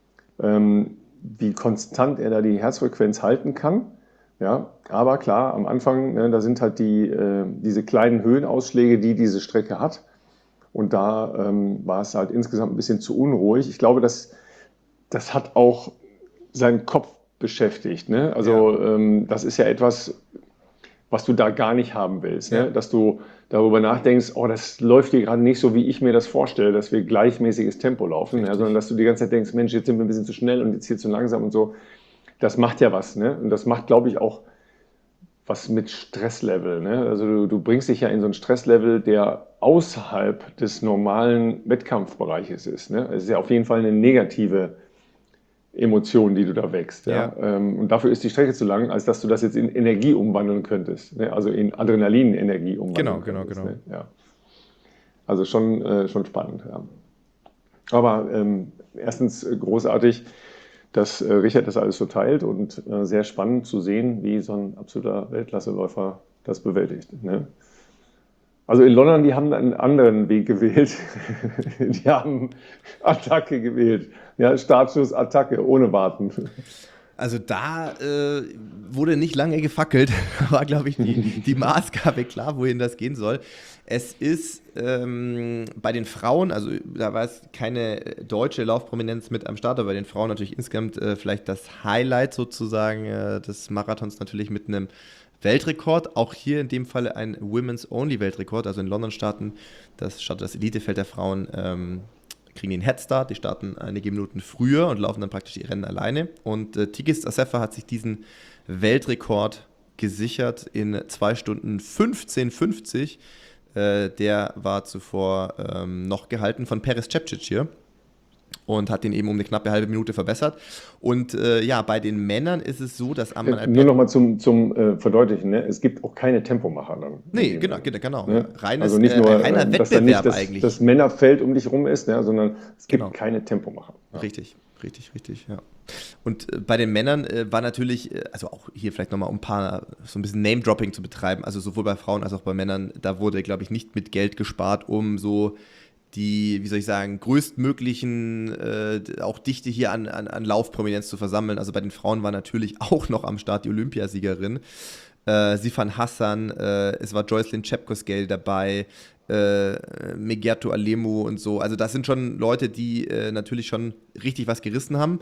ähm, wie konstant er da die Herzfrequenz halten kann. Ja, aber klar, am Anfang, ne, da sind halt die, äh, diese kleinen Höhenausschläge, die diese Strecke hat. Und da ähm, war es halt insgesamt ein bisschen zu unruhig. Ich glaube, das, das hat auch seinen Kopf beschäftigt. Ne? Ja, Also ähm, das ist ja etwas, was du da gar nicht haben willst. ja, Ne? Dass du darüber nachdenkst, oh, das läuft hier gerade nicht so, wie ich mir das vorstelle, dass wir gleichmäßiges Tempo laufen, ja? Sondern richtig. dass du die ganze Zeit denkst, Mensch, jetzt sind wir ein bisschen zu schnell und jetzt hier zu langsam und so. Das macht ja was. Ne? Und das macht, glaube ich, auch was mit Stresslevel. Ne? Also du, du bringst dich ja in so ein Stresslevel, der außerhalb des normalen Wettkampfbereiches ist. Ne? Es ist ja auf jeden Fall eine negative Emotion, die du da wächst. Ja? Ja, Ähm, Und dafür ist die Strecke zu lang, als dass du das jetzt in Energie umwandeln könntest. Ne? Also in Adrenalin-Energie genau, umwandeln genau, könntest. genau. Ne? Ja. Also schon, äh, schon spannend. Ja. Aber ähm, erstens äh, großartig, dass äh, Richard das alles so teilt und äh, sehr spannend zu sehen, wie so ein absoluter Weltklasseläufer das bewältigt. Ne? Also in London, die haben einen anderen Weg gewählt. Die haben Attacke gewählt. Ja, Startschuss, Attacke, ohne Warten. Also da äh, wurde nicht lange gefackelt, war, glaube ich, die, die Maßgabe klar, wohin das gehen soll. Es ist ähm, bei den Frauen, also da war es keine deutsche Laufprominenz mit am Start, aber bei den Frauen natürlich insgesamt äh, vielleicht das Highlight sozusagen äh, des Marathons natürlich mit einem Weltrekord. Auch hier in dem Falle ein Women's-Only-Weltrekord, also in London starten, das startet das Elitefeld der Frauen. Ähm, kriegen den Headstart, die starten einige Minuten früher und laufen dann praktisch die Rennen alleine. Und äh, Tigist Assefa hat sich diesen Weltrekord gesichert in zwei Stunden fünfzehn fünfzig. Äh, der war zuvor ähm, noch gehalten von Peres Cepcic hier und hat den eben um eine knappe halbe Minute verbessert. Und äh, ja, bei den Männern ist es so, dass Äh, Amman Nur Alpet. nochmal zum, zum äh, Verdeutlichen, ne? Es gibt auch keine Tempomacher dann in Nee, dem genau, Rennen. genau, genau ja. Ne? Reines, Also nicht äh, nur, reiner äh, dass da nicht Wettbewerb das, das eigentlich. Männerfeld um dich rum ist, ne? Sondern es gibt Genau. keine Tempomacher. Ja. Richtig, richtig, richtig, ja. Und äh, bei den Männern äh, war natürlich, äh, also auch hier vielleicht nochmal um ein paar, so ein bisschen Name-Dropping zu betreiben, also sowohl bei Frauen als auch bei Männern, da wurde, glaube ich, nicht mit Geld gespart, um so die, wie soll ich sagen, größtmöglichen, äh, auch Dichte hier an, an, an Laufprominenz zu versammeln. Also bei den Frauen war natürlich auch noch am Start die Olympiasiegerin, äh, Sifan Hassan, äh, es war Joycelyn Chepkosgei dabei, äh, Megerto Alemu und so. Also das sind schon Leute, die äh, natürlich schon richtig was gerissen haben.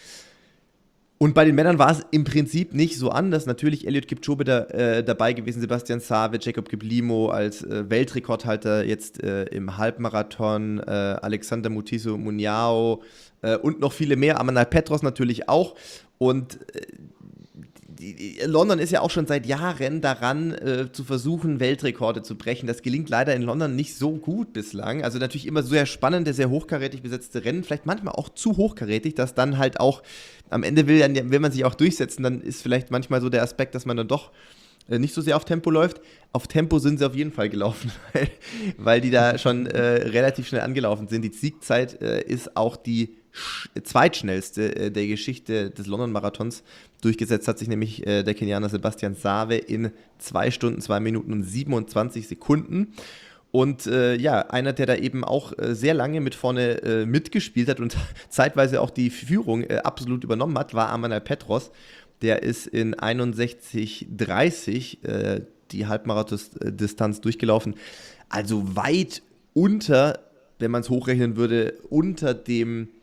Und bei den Männern war es im Prinzip nicht so anders. Natürlich Eliud Kipchoge da, äh, dabei gewesen, Sebastian Sawe, Jacob Kiplimo als äh, Weltrekordhalter jetzt äh, im Halbmarathon, äh, Alexander Mutiso Muniao äh, und noch viele mehr. Amanal Petros natürlich auch. Und äh, die, die, London ist ja auch schon seit Jahren daran, äh, zu versuchen, Weltrekorde zu brechen. Das gelingt leider in London nicht so gut bislang. Also natürlich immer sehr spannende, sehr hochkarätig besetzte Rennen, vielleicht manchmal auch zu hochkarätig, dass dann halt auch am Ende will, dann, will man sich auch durchsetzen, dann ist vielleicht manchmal so der Aspekt, dass man dann doch äh, nicht so sehr auf Tempo läuft. Auf Tempo sind sie auf jeden Fall gelaufen, weil, weil die da schon äh, relativ schnell angelaufen sind. Die Siegzeit äh, ist auch die zweitschnellste äh, der Geschichte des London-Marathons. Durchgesetzt hat sich nämlich äh, der Kenianer Sebastian Sawe in zwei Stunden, zwei Minuten und siebenundzwanzig Sekunden. Und äh, ja, einer, der da eben auch äh, sehr lange mit vorne äh, mitgespielt hat und zeitweise auch die Führung äh, absolut übernommen hat, war Amanal Petros. Der ist in einundsechzig dreißig äh, die Halbmarathon-Distanz durchgelaufen. Also weit unter, wenn man es hochrechnen würde, unter dem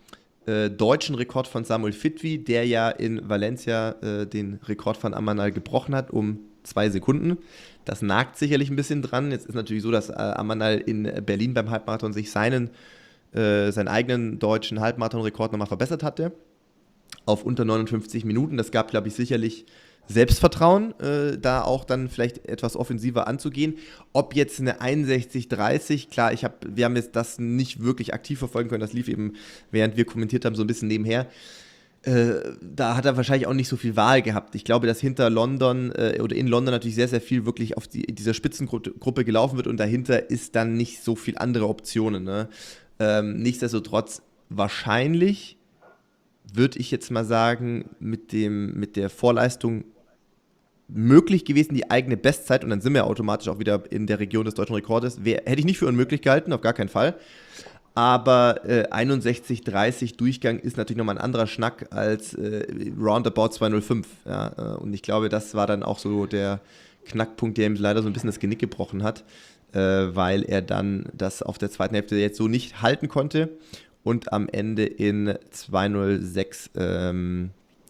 äh, deutschen Rekord von Samuel Fitwi, der ja in Valencia äh, den Rekord von Amanal gebrochen hat um zwei Sekunden. Das nagt sicherlich ein bisschen dran. Jetzt ist natürlich so, dass äh, Amanal in Berlin beim Halbmarathon sich seinen, äh, seinen eigenen deutschen Halbmarathon-Rekord nochmal verbessert hatte auf unter neunundfünfzig Minuten. Das gab, glaube ich, sicherlich Selbstvertrauen, äh, da auch dann vielleicht etwas offensiver anzugehen. Ob jetzt eine einundsechzig dreißig, klar, ich hab, wir haben jetzt das nicht wirklich aktiv verfolgen können, das lief eben, während wir kommentiert haben, so ein bisschen nebenher. Äh, da hat er wahrscheinlich auch nicht so viel Wahl gehabt. Ich glaube, dass hinter London äh, oder in London natürlich sehr, sehr viel wirklich auf die, dieser Spitzengruppe gelaufen wird und dahinter ist dann nicht so viel andere Optionen. Ne? Ähm, nichtsdestotrotz wahrscheinlich würde ich jetzt mal sagen, mit, dem, mit der Vorleistung möglich gewesen, die eigene Bestzeit, und dann sind wir automatisch auch wieder in der Region des deutschen Rekordes, wär, hätte ich nicht für unmöglich gehalten, auf gar keinen Fall. Aber äh, einundsechzig dreißig Durchgang ist natürlich nochmal ein anderer Schnack als äh, Roundabout zwei null fünf. Ja, äh, und ich glaube, das war dann auch so der Knackpunkt, der ihm leider so ein bisschen das Genick gebrochen hat, äh, weil er dann das auf der zweiten Hälfte jetzt so nicht halten konnte und am Ende in zwei null sechs ähm,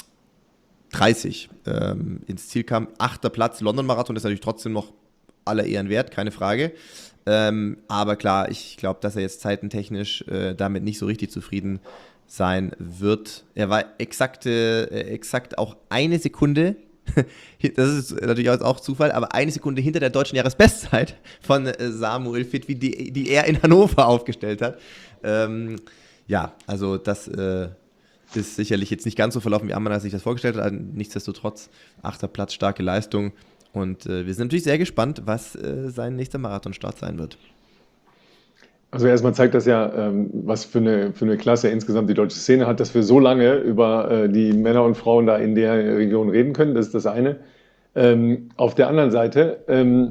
dreißig ähm, ins Ziel kam. Achter Platz, London-Marathon ist natürlich trotzdem noch aller Ehren wert, keine Frage. Ähm, aber klar, ich glaube, dass er jetzt zeitentechnisch äh, damit nicht so richtig zufrieden sein wird. Er war exakte, äh, exakt auch eine Sekunde, das ist natürlich auch Zufall, aber eine Sekunde hinter der deutschen Jahresbestzeit von äh, Samuel Fitwi, die, die er in Hannover aufgestellt hat. Ähm, ja, also das äh, ist sicherlich jetzt nicht ganz so verlaufen, wie Amanal sich das vorgestellt hat. Nichtsdestotrotz, achter Platz, starke Leistung. Und äh, wir sind natürlich sehr gespannt, was äh, sein nächster Marathonstart sein wird. Also erstmal zeigt das ja, ähm, was für eine, für eine Klasse insgesamt die deutsche Szene hat, dass wir so lange über äh, die Männer und Frauen da in der Region reden können. Das ist das eine. Ähm, auf der anderen Seite, ähm,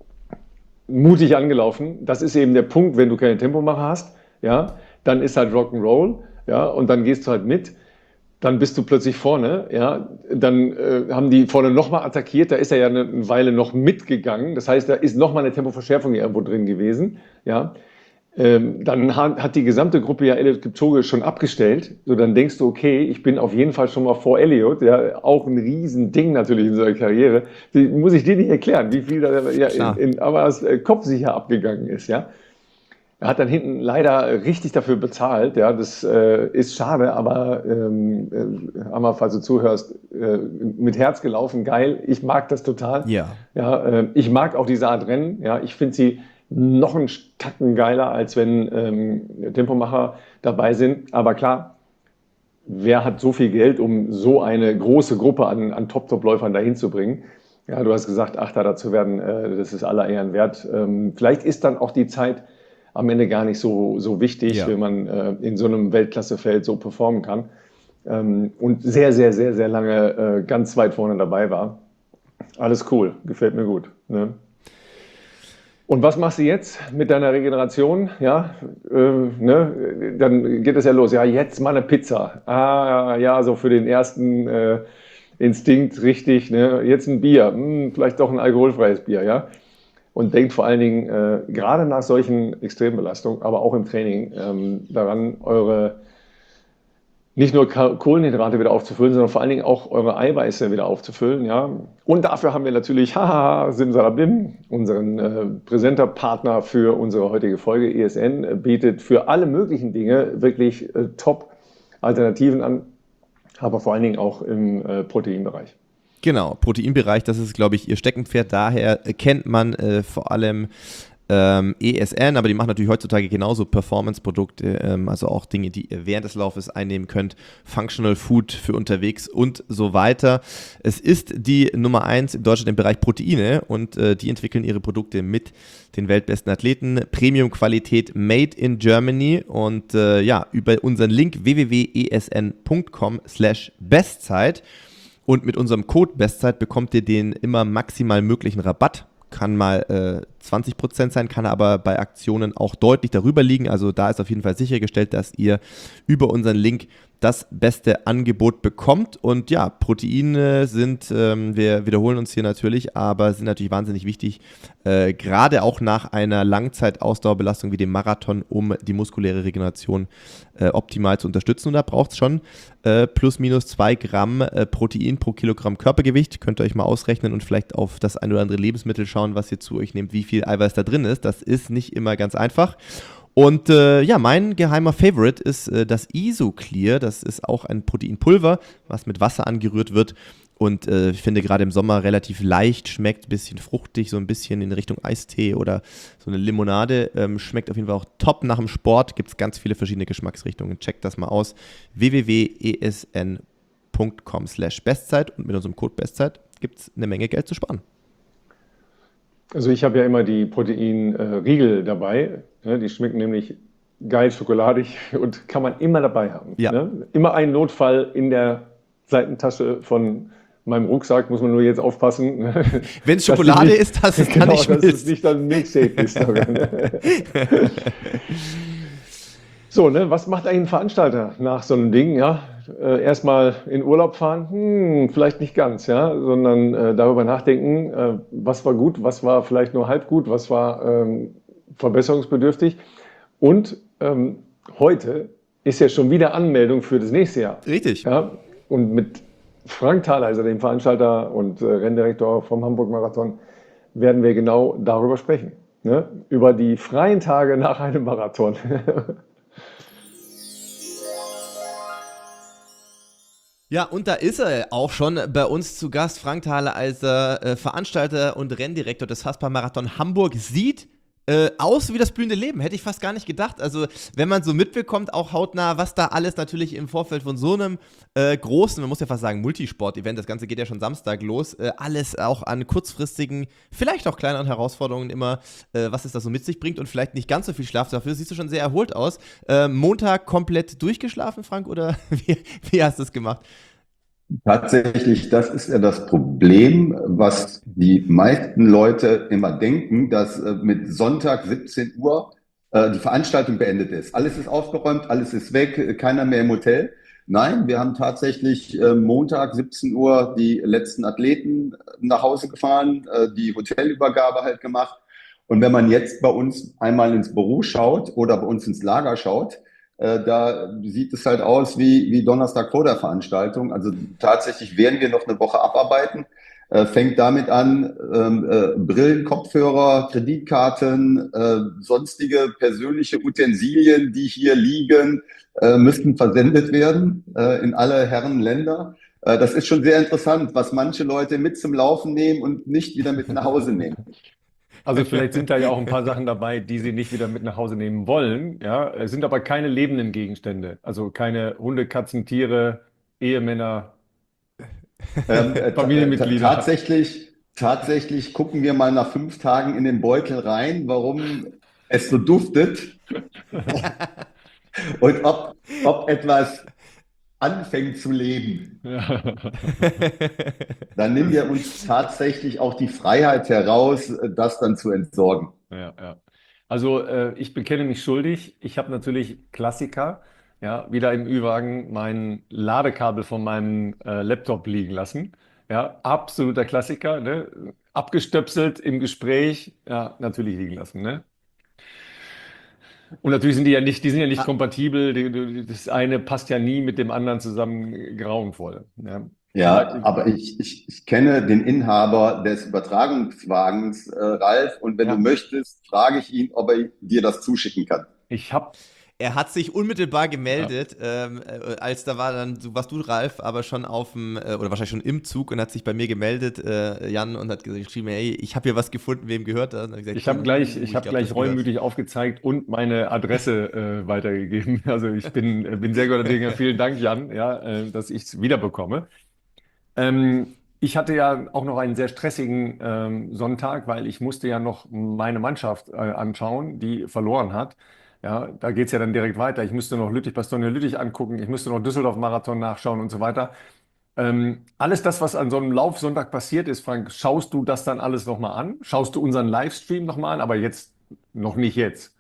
mutig angelaufen. Das ist eben der Punkt, wenn du keine Tempomacher hast, ja, dann ist halt Rock'n'Roll, ja, und dann gehst du halt mit. Dann bist du plötzlich vorne, ja, dann äh, haben die vorne nochmal attackiert, da ist er ja eine, eine Weile noch mitgegangen, das heißt, da ist nochmal eine Tempoverschärfung irgendwo drin gewesen, ja. Ähm, dann hat, hat die gesamte Gruppe ja Eliud Kipchoge schon abgestellt, so dann denkst du, okay, ich bin auf jeden Fall schon mal vor Eliud, ja, auch ein Riesending natürlich in seiner Karriere, die, muss ich dir nicht erklären, wie viel da ja, in, in Amas Kopf sicher abgegangen ist, ja. Er hat dann hinten leider richtig dafür bezahlt, ja, das äh, ist schade, aber ähm, äh, Amar, falls du zuhörst, äh, mit Herz gelaufen, geil, ich mag das total. Ja. Ja, äh, ich mag auch diese Art Rennen, ja, ich finde sie noch einen Tacken geiler, als wenn ähm, Tempomacher dabei sind, aber klar, wer hat so viel Geld, um so eine große Gruppe an, an Top-Top-Läufern dahin zu bringen? Ja, du hast gesagt, Achter dazu werden, äh, das ist aller Ehren wert. Ähm, vielleicht ist dann auch die Zeit am Ende gar nicht so, so wichtig, ja, wenn man äh, in so einem Weltklassefeld so performen kann ähm, und sehr, sehr, sehr, sehr lange äh, ganz weit vorne dabei war. Alles cool, gefällt mir gut. Ne? Und was machst du jetzt mit deiner Regeneration? Ja, äh, ne? Dann geht es ja los. Ja, jetzt mal eine Pizza. Ah, ja, so für den ersten äh, Instinkt richtig. Ne? Jetzt ein Bier, hm, vielleicht doch ein alkoholfreies Bier, ja. Und denkt vor allen Dingen äh, gerade nach solchen Extrembelastungen, aber auch im Training ähm, daran, eure nicht nur Kohlenhydrate wieder aufzufüllen, sondern vor allen Dingen auch eure Eiweiße wieder aufzufüllen. Ja? Und dafür haben wir natürlich, haha, Simsalabim, unseren äh, Präsenter-Partner für unsere heutige Folge. E S N äh, bietet für alle möglichen Dinge wirklich äh, Top-Alternativen an, aber vor allen Dingen auch im äh, Proteinbereich. Genau, Proteinbereich, das ist, glaube ich, ihr Steckenpferd. Daher kennt man äh, vor allem ähm, E S N, aber die machen natürlich heutzutage genauso Performance-Produkte, ähm, also auch Dinge, die ihr während des Laufes einnehmen könnt, Functional Food für unterwegs und so weiter. Es ist die Nummer eins in Deutschland im Bereich Proteine und äh, die entwickeln ihre Produkte mit den weltbesten Athleten. Premium-Qualität made in Germany und äh, ja, über unseren Link w w w punkt e s n punkt com slash bestzeit und mit unserem Code Bestzeit bekommt ihr den immer maximal möglichen Rabatt. Kann mal äh, zwanzig Prozent sein, kann aber bei Aktionen auch deutlich darüber liegen. Also da ist auf jeden Fall sichergestellt, dass ihr über unseren Link das beste Angebot bekommt. Und ja, Proteine sind, ähm, wir wiederholen uns hier natürlich, aber sind natürlich wahnsinnig wichtig, äh, gerade auch nach einer Langzeitausdauerbelastung wie dem Marathon, um die muskuläre Regeneration äh, optimal zu unterstützen. Und da braucht es schon äh, plus minus zwei Gramm äh, Protein pro Kilogramm Körpergewicht. Könnt ihr euch mal ausrechnen und vielleicht auf das ein oder andere Lebensmittel schauen, was ihr zu euch nehmt, wie viel Eiweiß da drin ist. Das ist nicht immer ganz einfach. Und äh, ja, mein geheimer Favorite ist äh, das Isoclear. Das ist auch ein Proteinpulver, was mit Wasser angerührt wird. Und äh, ich finde gerade im Sommer relativ leicht, schmeckt ein bisschen fruchtig, so ein bisschen in Richtung Eistee oder so eine Limonade. Ähm, schmeckt auf jeden Fall auch top nach dem Sport. Gibt es ganz viele verschiedene Geschmacksrichtungen. Checkt das mal aus. w w w punkt e s n punkt com slash bestzeit und mit unserem Code Bestzeit gibt es eine Menge Geld zu sparen. Also ich habe ja immer die Proteinriegel dabei. Ne? Die schmecken nämlich geil schokoladig und kann man immer dabei haben. Ja. Ne? Immer ein Notfall in der Seitentasche von meinem Rucksack, muss man nur jetzt aufpassen. Wenn es Schokolade nicht, ist, dass es genau, dann nicht schmilzt. Dass es nicht dann Milkshake ist. So, ne, was macht eigentlich ein Veranstalter nach so einem Ding? Ja, äh, erstmal in Urlaub fahren, hm, vielleicht nicht ganz, ja, sondern äh, darüber nachdenken, äh, was war gut, was war vielleicht nur halb gut, was war ähm, verbesserungsbedürftig. Und ähm, heute ist ja schon wieder Anmeldung für das nächste Jahr. Richtig. Ja, und mit Frank Thalheiser, dem Veranstalter und äh, Renndirektor vom Hamburg-Marathon, werden wir genau darüber sprechen. Ne? Über die freien Tage nach einem Marathon. Ja, und da ist er auch schon bei uns zu Gast, Frank Thalheiser, äh, Veranstalter und Renndirektor des Haspa-Marathon Hamburg. Sieht äh, aus wie das blühende Leben, hätte ich fast gar nicht gedacht. Also wenn man so mitbekommt, auch hautnah, was da alles natürlich im Vorfeld von so einem äh, großen, man muss ja fast sagen Multisport-Event, das Ganze geht ja schon Samstag los, äh, alles auch an kurzfristigen, vielleicht auch kleineren Herausforderungen immer, äh, was es da so mit sich bringt und vielleicht nicht ganz so viel Schlaf. Dafür siehst du schon sehr erholt aus. Äh, Montag komplett durchgeschlafen, Frank, oder wie, wie hast du es gemacht? Tatsächlich, das ist ja das Problem, was die meisten Leute immer denken, dass äh, mit Sonntag siebzehn Uhr äh, die Veranstaltung beendet ist. Alles ist aufgeräumt, alles ist weg, keiner mehr im Hotel. Nein, wir haben tatsächlich äh, Montag siebzehn Uhr die letzten Athleten nach Hause gefahren, äh, die Hotelübergabe halt gemacht. Und wenn man jetzt bei uns einmal ins Büro schaut oder bei uns ins Lager schaut, Äh, da sieht es halt aus wie, wie Donnerstag vor der Veranstaltung. Also tatsächlich werden wir noch eine Woche abarbeiten. Äh, fängt damit an, ähm, äh, Brillen, Kopfhörer, Kreditkarten, äh, sonstige persönliche Utensilien, die hier liegen, äh, müssten versendet werden äh, in alle Herren Länder. Äh, das ist schon sehr interessant, was manche Leute mit zum Laufen nehmen und nicht wieder mit nach Hause nehmen. Also vielleicht sind da ja auch ein paar Sachen dabei, die sie nicht wieder mit nach Hause nehmen wollen. Ja, es sind aber keine lebenden Gegenstände. Also keine Hunde, Katzen, Tiere, Ehemänner, Ähm, äh, Familienmitglieder. Tatsächlich, tatsächlich gucken wir mal nach fünf Tagen in den Beutel rein, warum es so duftet und ob, ob etwas anfängt zu leben. Ja. Dann nehmen wir uns tatsächlich auch die Freiheit heraus, das dann zu entsorgen. Ja, ja. Also äh, ich bekenne mich schuldig. Ich habe natürlich Klassiker, ja, wieder im Ü-Wagen mein Ladekabel von meinem äh, Laptop liegen lassen. Ja, absoluter Klassiker, ne? Abgestöpselt im Gespräch, ja, natürlich liegen lassen, ne? Und natürlich sind die ja nicht, die sind ja nicht kompatibel. Die, die, das eine passt ja nie mit dem anderen zusammen, grauenvoll. Ja, Ja, aber ich, ich, ich kenne den Inhaber des Übertragungswagens, äh, Ralf, und wenn Ja. du möchtest, frage ich ihn, ob er dir das zuschicken kann. Ich habe Er hat sich unmittelbar gemeldet, ja. ähm, äh, als da war dann, du warst du, Ralf, aber schon auf dem, äh, oder wahrscheinlich schon im Zug und hat sich bei mir gemeldet, äh, Jan, und hat geschrieben, hey, ich habe hier was gefunden, wem gehört das? Ich, ich habe gleich, ich habe gleich reumütig aufgezeigt und meine Adresse äh, weitergegeben. Also ich bin, bin sehr guter Dinge. Vielen Dank, Jan, ja, äh, dass ich es wiederbekomme. Ähm, ich hatte ja auch noch einen sehr stressigen ähm, Sonntag, weil ich musste ja noch meine Mannschaft äh, anschauen, die verloren hat. Ja, da geht es ja dann direkt weiter. Ich müsste noch Lüttich, Bastogne Lüttich angucken, ich müsste noch Düsseldorf-Marathon nachschauen und so weiter. Ähm, alles das, was an so einem Laufsonntag passiert ist, Frank, schaust du das dann alles nochmal an? Schaust du unseren Livestream nochmal an? Aber jetzt noch nicht jetzt.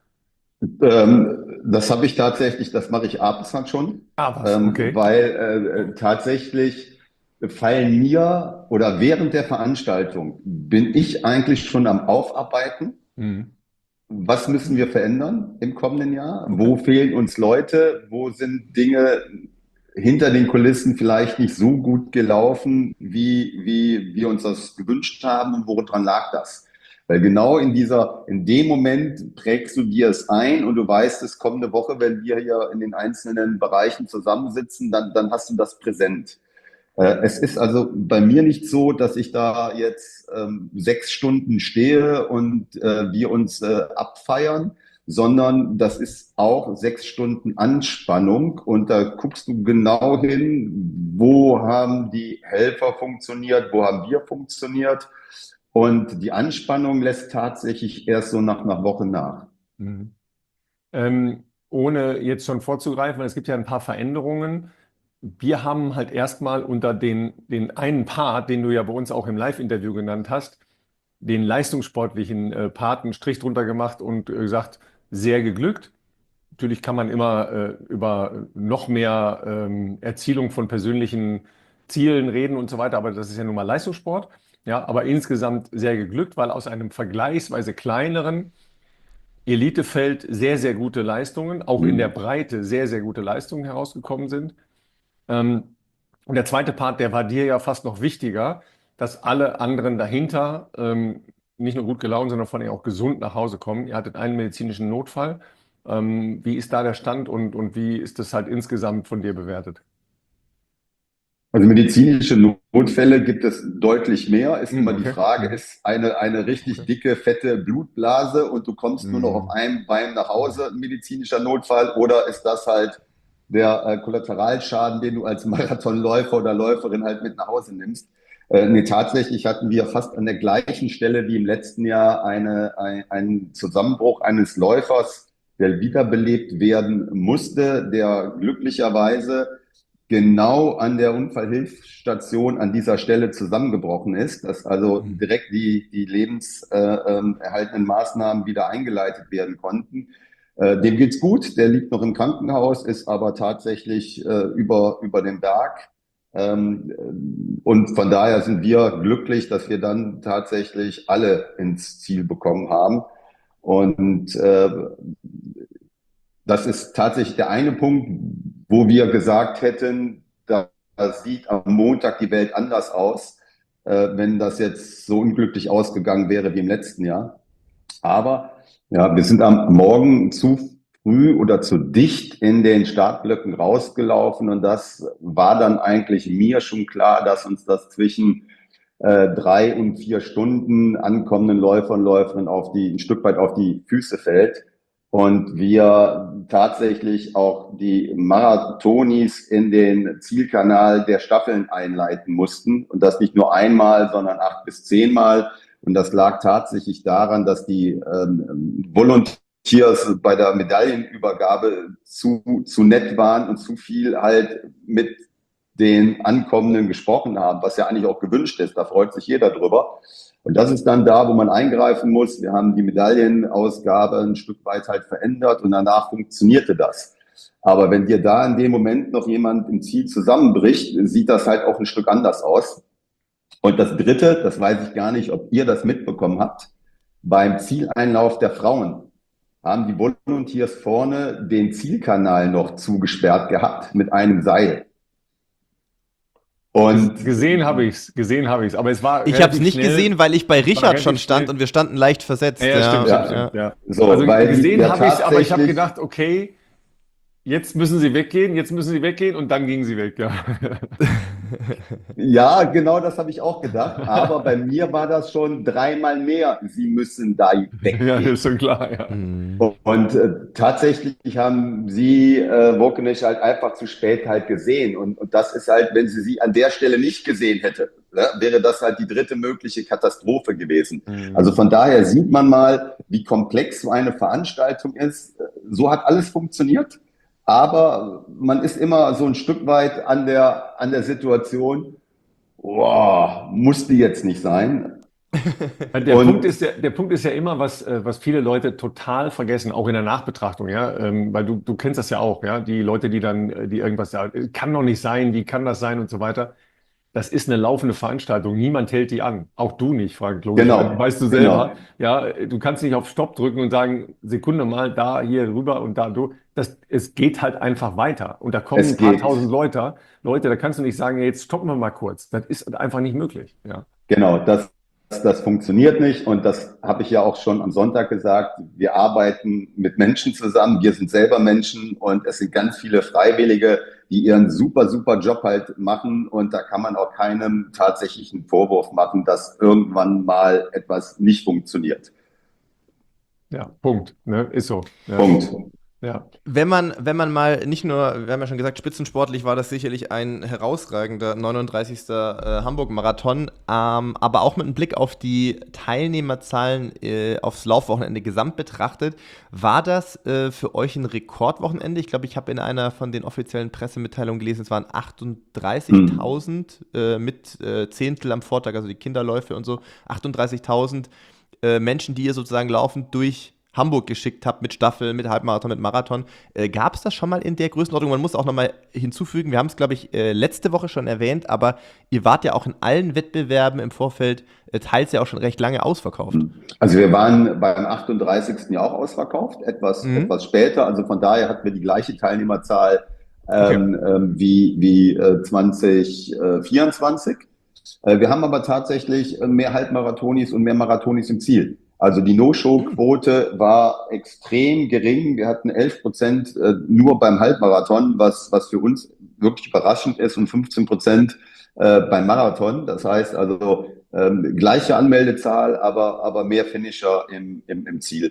Ähm, das habe ich tatsächlich, das mache ich abends dann schon, Ah, was? ähm, Okay. weil äh, äh, tatsächlich fallen mir oder während der Veranstaltung bin ich eigentlich schon am Aufarbeiten. Mhm. Was müssen wir verändern im kommenden Jahr? Okay. Wo fehlen uns Leute? Wo sind Dinge hinter den Kulissen vielleicht nicht so gut gelaufen, wie, wie wir uns das gewünscht haben? Und woran lag das? Weil genau in dieser, in dem Moment prägst du dir es ein und du weißt es kommende Woche, wenn wir hier in den einzelnen Bereichen zusammensitzen, dann, dann hast du das präsent. Äh, Es ist also bei mir nicht so, dass ich da jetzt ähm, sechs Stunden stehe und äh, wir uns äh, abfeiern, sondern das ist auch sechs Stunden Anspannung und da guckst du genau hin, wo haben die Helfer funktioniert, wo haben wir funktioniert und die Anspannung lässt tatsächlich erst so nach einer Woche nach. Mhm. Ähm, ohne jetzt schon vorzugreifen, es gibt ja ein paar Veränderungen. Wir haben halt erstmal unter den, den einen Part, den du ja bei uns auch im Live-Interview genannt hast, den leistungssportlichen äh, Part einen Strich drunter gemacht und äh, gesagt, sehr geglückt. Natürlich kann man immer äh, über noch mehr ähm, Erzielung von persönlichen Zielen reden und so weiter, aber das ist ja nun mal Leistungssport. Ja, aber insgesamt sehr geglückt, weil aus einem vergleichsweise kleineren Elitefeld sehr, sehr gute Leistungen, auch in der Hm. Breite sehr, sehr gute Leistungen herausgekommen sind. Ähm, und der zweite Part, der war dir ja fast noch wichtiger, dass alle anderen dahinter ähm, nicht nur gut gelaunt, sondern vor allem auch gesund nach Hause kommen. Ihr hattet einen medizinischen Notfall. Ähm, wie ist da der Stand und, und wie ist das halt insgesamt von dir bewertet? Also medizinische Notfälle gibt es deutlich mehr. Ist Hm, immer die okay. Frage, Mhm. ist eine, eine richtig Okay. dicke, fette Blutblase und du kommst nur noch auf Mhm. einem Bein nach Hause, ein medizinischer Notfall, oder ist das halt der äh, Kollateralschaden, den du als Marathonläufer oder Läuferin halt mit nach Hause nimmst? Äh, nee, tatsächlich hatten wir fast an der gleichen Stelle wie im letzten Jahr eine, ein, einen Zusammenbruch eines Läufers, der wiederbelebt werden musste, der glücklicherweise genau an der Unfallhilfsstation an dieser Stelle zusammengebrochen ist, dass also Mhm. direkt die, die lebenserhaltenden äh, erhaltenen Maßnahmen wieder eingeleitet werden konnten. Äh, dem geht's gut, der liegt noch im Krankenhaus, ist aber tatsächlich äh, über, über den Berg. Ähm, und von daher sind wir glücklich, dass wir dann tatsächlich alle ins Ziel bekommen haben. Und äh, das ist tatsächlich der eine Punkt, wo wir gesagt hätten, da sieht am Montag die Welt anders aus, äh, wenn das jetzt so unglücklich ausgegangen wäre wie im letzten Jahr. Aber ja, wir sind am Morgen zu früh oder zu dicht in den Startblöcken rausgelaufen und das war dann eigentlich mir schon klar, dass uns das zwischen äh, drei und vier Stunden ankommenden Läufer und Läuferinnen auf die, ein Stück weit auf die Füße fällt. Und wir tatsächlich auch die Marathonis in den Zielkanal der Staffeln einleiten mussten. Und das nicht nur einmal, sondern acht bis zehnmal. Und das lag tatsächlich daran, dass die ähm, Volunteers bei der Medaillenübergabe zu, zu nett waren und zu viel halt mit den Ankommenden gesprochen haben, was ja eigentlich auch gewünscht ist. Da freut sich jeder drüber. Und das ist dann da, wo man eingreifen muss. Wir haben die Medaillenausgabe ein Stück weit halt verändert und danach funktionierte das. Aber wenn dir da in dem Moment noch jemand im Ziel zusammenbricht, sieht das halt auch ein Stück anders aus. Und das Dritte, das weiß ich gar nicht, ob ihr das mitbekommen habt, beim Zieleinlauf der Frauen haben die Volunteers vorne den Zielkanal noch zugesperrt gehabt mit einem Seil. Und Gesehen habe ich es, gesehen habe ich es, aber es war Ich habe es relativ nicht schnell. gesehen, weil ich bei Es war Richard schon relativ stand schnell. und wir standen leicht versetzt. Ja, ja, stimmt, Ja, stimmt, ja, stimmt, ja. so, Also weil die gesehen ja habe ich es, aber ich habe tatsächlich, gedacht, okay, jetzt müssen sie weggehen, jetzt müssen sie weggehen und dann gingen sie weg, ja. ja, genau das habe ich auch gedacht. Aber bei mir war das schon dreimal mehr. Sie müssen da Ja, weggehen. ist schon klar, ja. Hm. Und äh, tatsächlich haben sie äh, Wokenich halt einfach zu spät halt gesehen. Und, und das ist halt, wenn sie sie an der Stelle nicht gesehen hätte, ne, wäre das halt die dritte mögliche Katastrophe gewesen. Also Mhm. von daher sieht man mal, wie komplex so eine Veranstaltung ist. So hat alles funktioniert. aber man ist immer so ein Stück weit an der, an der Situation, boah, muss die jetzt nicht sein. Der Und Punkt ist ja, der Punkt ist ja immer, was, äh, was viele Leute total vergessen, auch in der Nachbetrachtung, ja, ähm, weil du, du kennst das ja auch, ja, die Leute, die dann, äh, die irgendwas sagen, kann doch nicht sein, wie kann das sein und so weiter. Das ist eine laufende Veranstaltung. Niemand hält die an. Auch du nicht, Frank, logischerweise. genau, Weißt du selber. genau, Ja, du kannst nicht auf Stopp drücken und sagen, Sekunde mal, da, hier rüber und da, du. Das, es geht halt einfach weiter. Und da kommen es ein paar geht. tausend Leute. Leute, da kannst du nicht sagen, ja, jetzt stoppen wir mal kurz. Das ist einfach nicht möglich. Ja. Genau, das, das funktioniert nicht und das habe ich ja auch schon am Sonntag gesagt. Wir arbeiten mit Menschen zusammen, wir sind selber Menschen und es sind ganz viele Freiwillige, die ihren super, super Job halt machen und da kann man auch keinem tatsächlichen Vorwurf machen, dass irgendwann mal etwas nicht funktioniert. Ja, Punkt. Ne? Ist so. Ja. Punkt. Ja. Wenn man, wenn man mal nicht nur, wir haben ja schon gesagt, spitzensportlich war das sicherlich ein herausragender neununddreißigsten Äh, Hamburg-Marathon, ähm, aber auch mit einem Blick auf die Teilnehmerzahlen äh, aufs Laufwochenende gesamt betrachtet, war das äh, für euch ein Rekordwochenende? Ich glaube, ich habe in einer von den offiziellen Pressemitteilungen gelesen, es waren achtunddreißigtausend äh, mit äh, Zehntel am Vortag, also die Kinderläufe und so, achtunddreißigtausend äh, Menschen, die ihr sozusagen laufend durch Hamburg geschickt habt mit Staffel, mit Halbmarathon, mit Marathon. Äh, Gab es das schon mal in der Größenordnung? Man muss auch nochmal hinzufügen, wir haben es, glaube ich, äh, letzte Woche schon erwähnt, aber ihr wart ja auch in allen Wettbewerben im Vorfeld äh, teils ja auch schon recht lange ausverkauft. Also wir waren beim achtunddreißigsten ja auch ausverkauft, etwas, Mhm. etwas später. Also von daher hatten wir die gleiche Teilnehmerzahl ähm, ähm, wie, wie äh, zwanzig vierundzwanzig. Äh, wir haben aber tatsächlich mehr Halbmarathonis und mehr Marathonis im Ziel. Also die No-Show-Quote war extrem gering. Wir hatten elf Prozent äh, nur beim Halbmarathon, was, was für uns wirklich überraschend ist, und fünfzehn Prozent äh, beim Marathon. Das heißt also ähm, gleiche Anmeldezahl, aber, aber mehr Finisher im, im, im Ziel.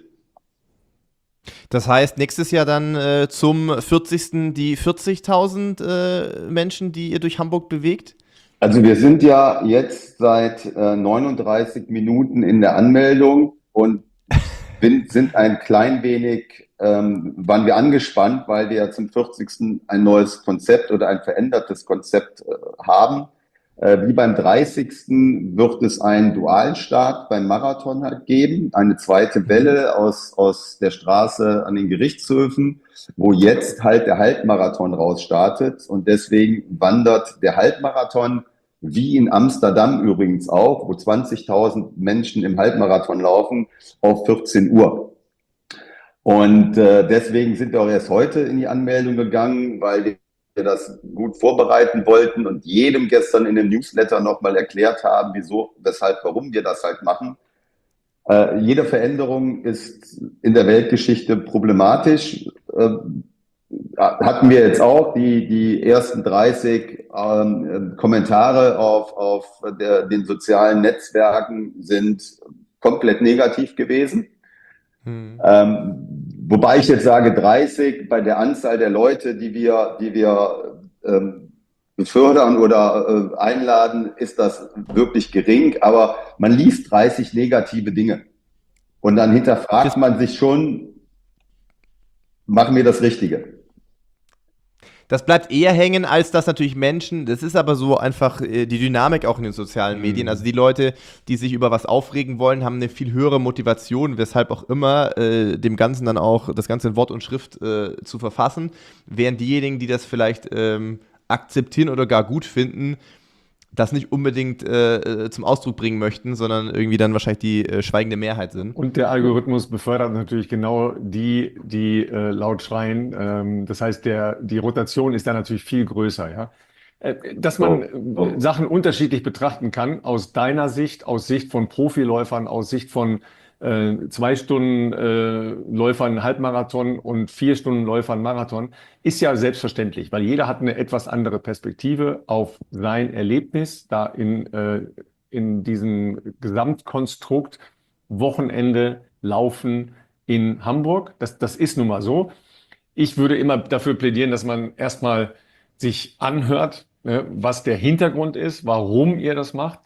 Das heißt, nächstes Jahr dann äh, zum vierzigsten die vierzigtausend äh, Menschen, die ihr durch Hamburg bewegt? Also wir sind ja jetzt seit äh, neununddreißig Minuten in der Anmeldung und bin, sind ein klein wenig, ähm, waren wir angespannt, weil wir ja zum vierzigsten ein neues Konzept oder ein verändertes Konzept äh, haben. Äh, wie beim dreißigsten wird es einen Dualstart beim Marathon halt geben, eine zweite Welle aus, aus der Straße an den Gerichtshöfen, wo jetzt halt der Halbmarathon rausstartet. Und deswegen wandert der Halbmarathon, wie in Amsterdam übrigens auch, wo zwanzigtausend Menschen im Halbmarathon laufen, auf vierzehn Uhr. Und äh, deswegen sind wir auch erst heute in die Anmeldung gegangen, weil wir das gut vorbereiten wollten und jedem gestern in dem Newsletter nochmal erklärt haben, wieso, weshalb, warum wir das halt machen. Äh, jede Veränderung ist in der Weltgeschichte problematisch. Äh, hatten wir jetzt auch die, die ersten dreißig ähm, Kommentare auf, auf der, den sozialen Netzwerken sind komplett negativ gewesen. Hm. Ähm, wobei ich jetzt sage dreißig, bei der Anzahl der Leute, die wir, die wir ähm, befördern oder äh, einladen, ist das wirklich gering. Aber man liest dreißig negative Dinge. Und dann hinterfragt man sich schon, machen wir das Richtige? Das bleibt eher hängen, als dass natürlich Menschen, das ist aber so einfach äh, die Dynamik auch in den sozialen Medien, also die Leute, die sich über was aufregen wollen, haben eine viel höhere Motivation, weshalb auch immer äh, dem Ganzen dann auch das Ganze in Wort und Schrift äh, zu verfassen, während diejenigen, die das vielleicht ähm, akzeptieren oder gar gut finden, das nicht unbedingt äh, zum Ausdruck bringen möchten, sondern irgendwie dann wahrscheinlich die äh, schweigende Mehrheit sind. Und der Algorithmus befördert natürlich genau die, die äh, laut schreien. Ähm, das heißt, der, die Rotation ist da natürlich viel größer, ja. Äh, dass man oh, oh. Sachen unterschiedlich betrachten kann, aus deiner Sicht, aus Sicht von Profiläufern, aus Sicht von äh, zwei Stunden äh, Läufern Halbmarathon und vier Stunden Läufern Marathon, ist ja selbstverständlich, weil jeder hat eine etwas andere Perspektive auf sein Erlebnis, da in, äh, in diesem Gesamtkonstrukt Wochenende Laufen in Hamburg. Das, das ist nun mal so. Ich würde immer dafür plädieren, dass man erstmal sich anhört, ne, was der Hintergrund ist, warum ihr das macht.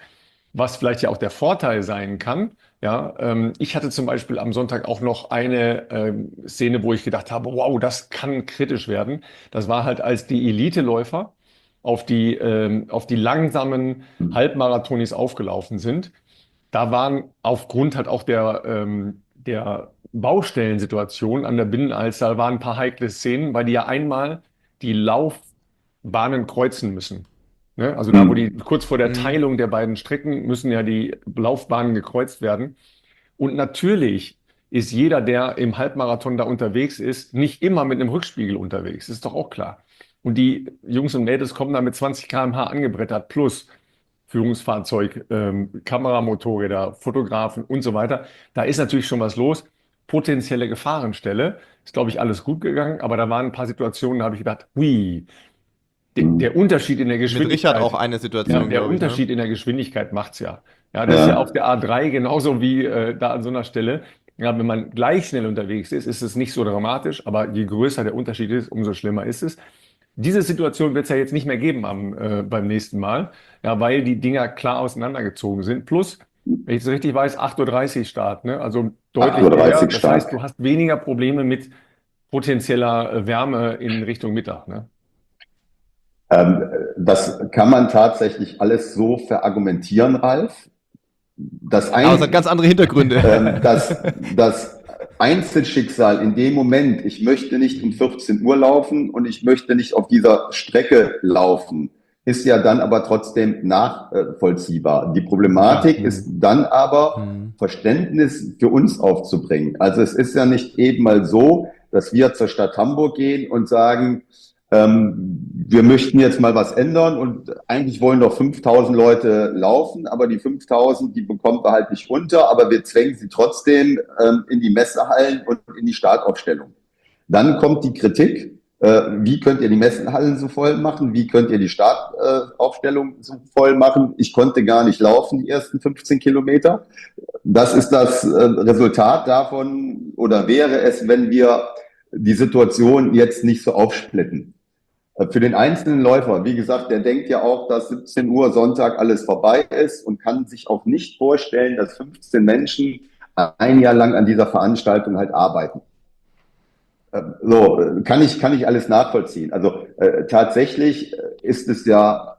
was vielleicht ja auch der Vorteil sein kann. Ja, ähm, ich hatte zum Beispiel am Sonntag auch noch eine ähm, Szene, wo ich gedacht habe, wow, das kann kritisch werden. Das war halt, als die Eliteläufer auf die, ähm, auf die langsamen Halbmarathonis aufgelaufen sind. Da waren aufgrund halt auch der, ähm, der Baustellensituation an der Binnenalster, waren ein paar heikle Szenen, weil die ja einmal die Laufbahnen kreuzen müssen. Ne? Also da, wo die Hm. kurz vor der Mhm. Teilung der beiden Strecken müssen ja die Laufbahnen gekreuzt werden. Und natürlich ist jeder, der im Halbmarathon da unterwegs ist, nicht immer mit einem Rückspiegel unterwegs. Ist doch auch klar. Und die Jungs und Mädels kommen da mit zwanzig Kilometer pro Stunde angebrettert, plus Führungsfahrzeug, ähm, Kameramotorräder, Fotografen und so weiter. Da ist natürlich schon was los. Potenzielle Gefahrenstelle. Ist, glaube ich, alles gut gegangen, aber da waren ein paar Situationen, da habe ich gedacht, hui, de- der Unterschied in der Mit Richard auch Geschwindigkeit, eine ja, Situation, der glaube ich, ne? Unterschied in der Geschwindigkeit macht's ja. Ja, das ist ja auf Ja. der A drei genauso wie äh, da an so einer Stelle. Ja, wenn man gleich schnell unterwegs ist, ist es nicht so dramatisch, aber je größer der Unterschied ist, umso schlimmer ist es. Diese Situation wird es ja jetzt nicht mehr geben am, äh, beim nächsten Mal, ja, weil die Dinger klar auseinandergezogen sind. Plus, wenn ich es richtig weiß, acht Uhr dreißig Start, ne? Also deutlich acht Uhr eher. dreißig Das heißt, stark. du hast weniger Probleme mit potenzieller äh, Wärme in Richtung Mittag, ne? Ähm, das kann man tatsächlich alles so verargumentieren, Ralf. Das, Aber es hat ein, ganz andere Hintergründe. ähm, das, das Einzelschicksal in dem Moment, ich möchte nicht um vierzehn Uhr laufen und ich möchte nicht auf dieser Strecke laufen, ist ja dann aber trotzdem nachvollziehbar. Die Problematik Ja. ist dann aber, Hm. Verständnis für uns aufzubringen. Also es ist ja nicht eben mal so, dass wir zur Stadt Hamburg gehen und sagen, ähm, wir möchten jetzt mal was ändern und eigentlich wollen doch fünftausend Leute laufen, aber die fünftausend, die bekommen wir halt nicht runter, aber wir zwängen sie trotzdem ähm, in die Messehallen und in die Startaufstellung. Dann kommt die Kritik, äh, wie könnt ihr die Messehallen so voll machen, wie könnt ihr die Startaufstellung so voll machen. Ich konnte gar nicht laufen, die ersten fünfzehn Kilometer. Das ist das äh, Resultat davon, oder wäre es, wenn wir die Situation jetzt nicht so aufsplitten. Für den einzelnen Läufer, wie gesagt, der denkt ja auch, dass siebzehn Uhr Sonntag alles vorbei ist und kann sich auch nicht vorstellen, dass fünfzehn Menschen ein Jahr lang an dieser Veranstaltung halt arbeiten. So, kann ich, kann ich alles nachvollziehen. Also äh, tatsächlich ist es ja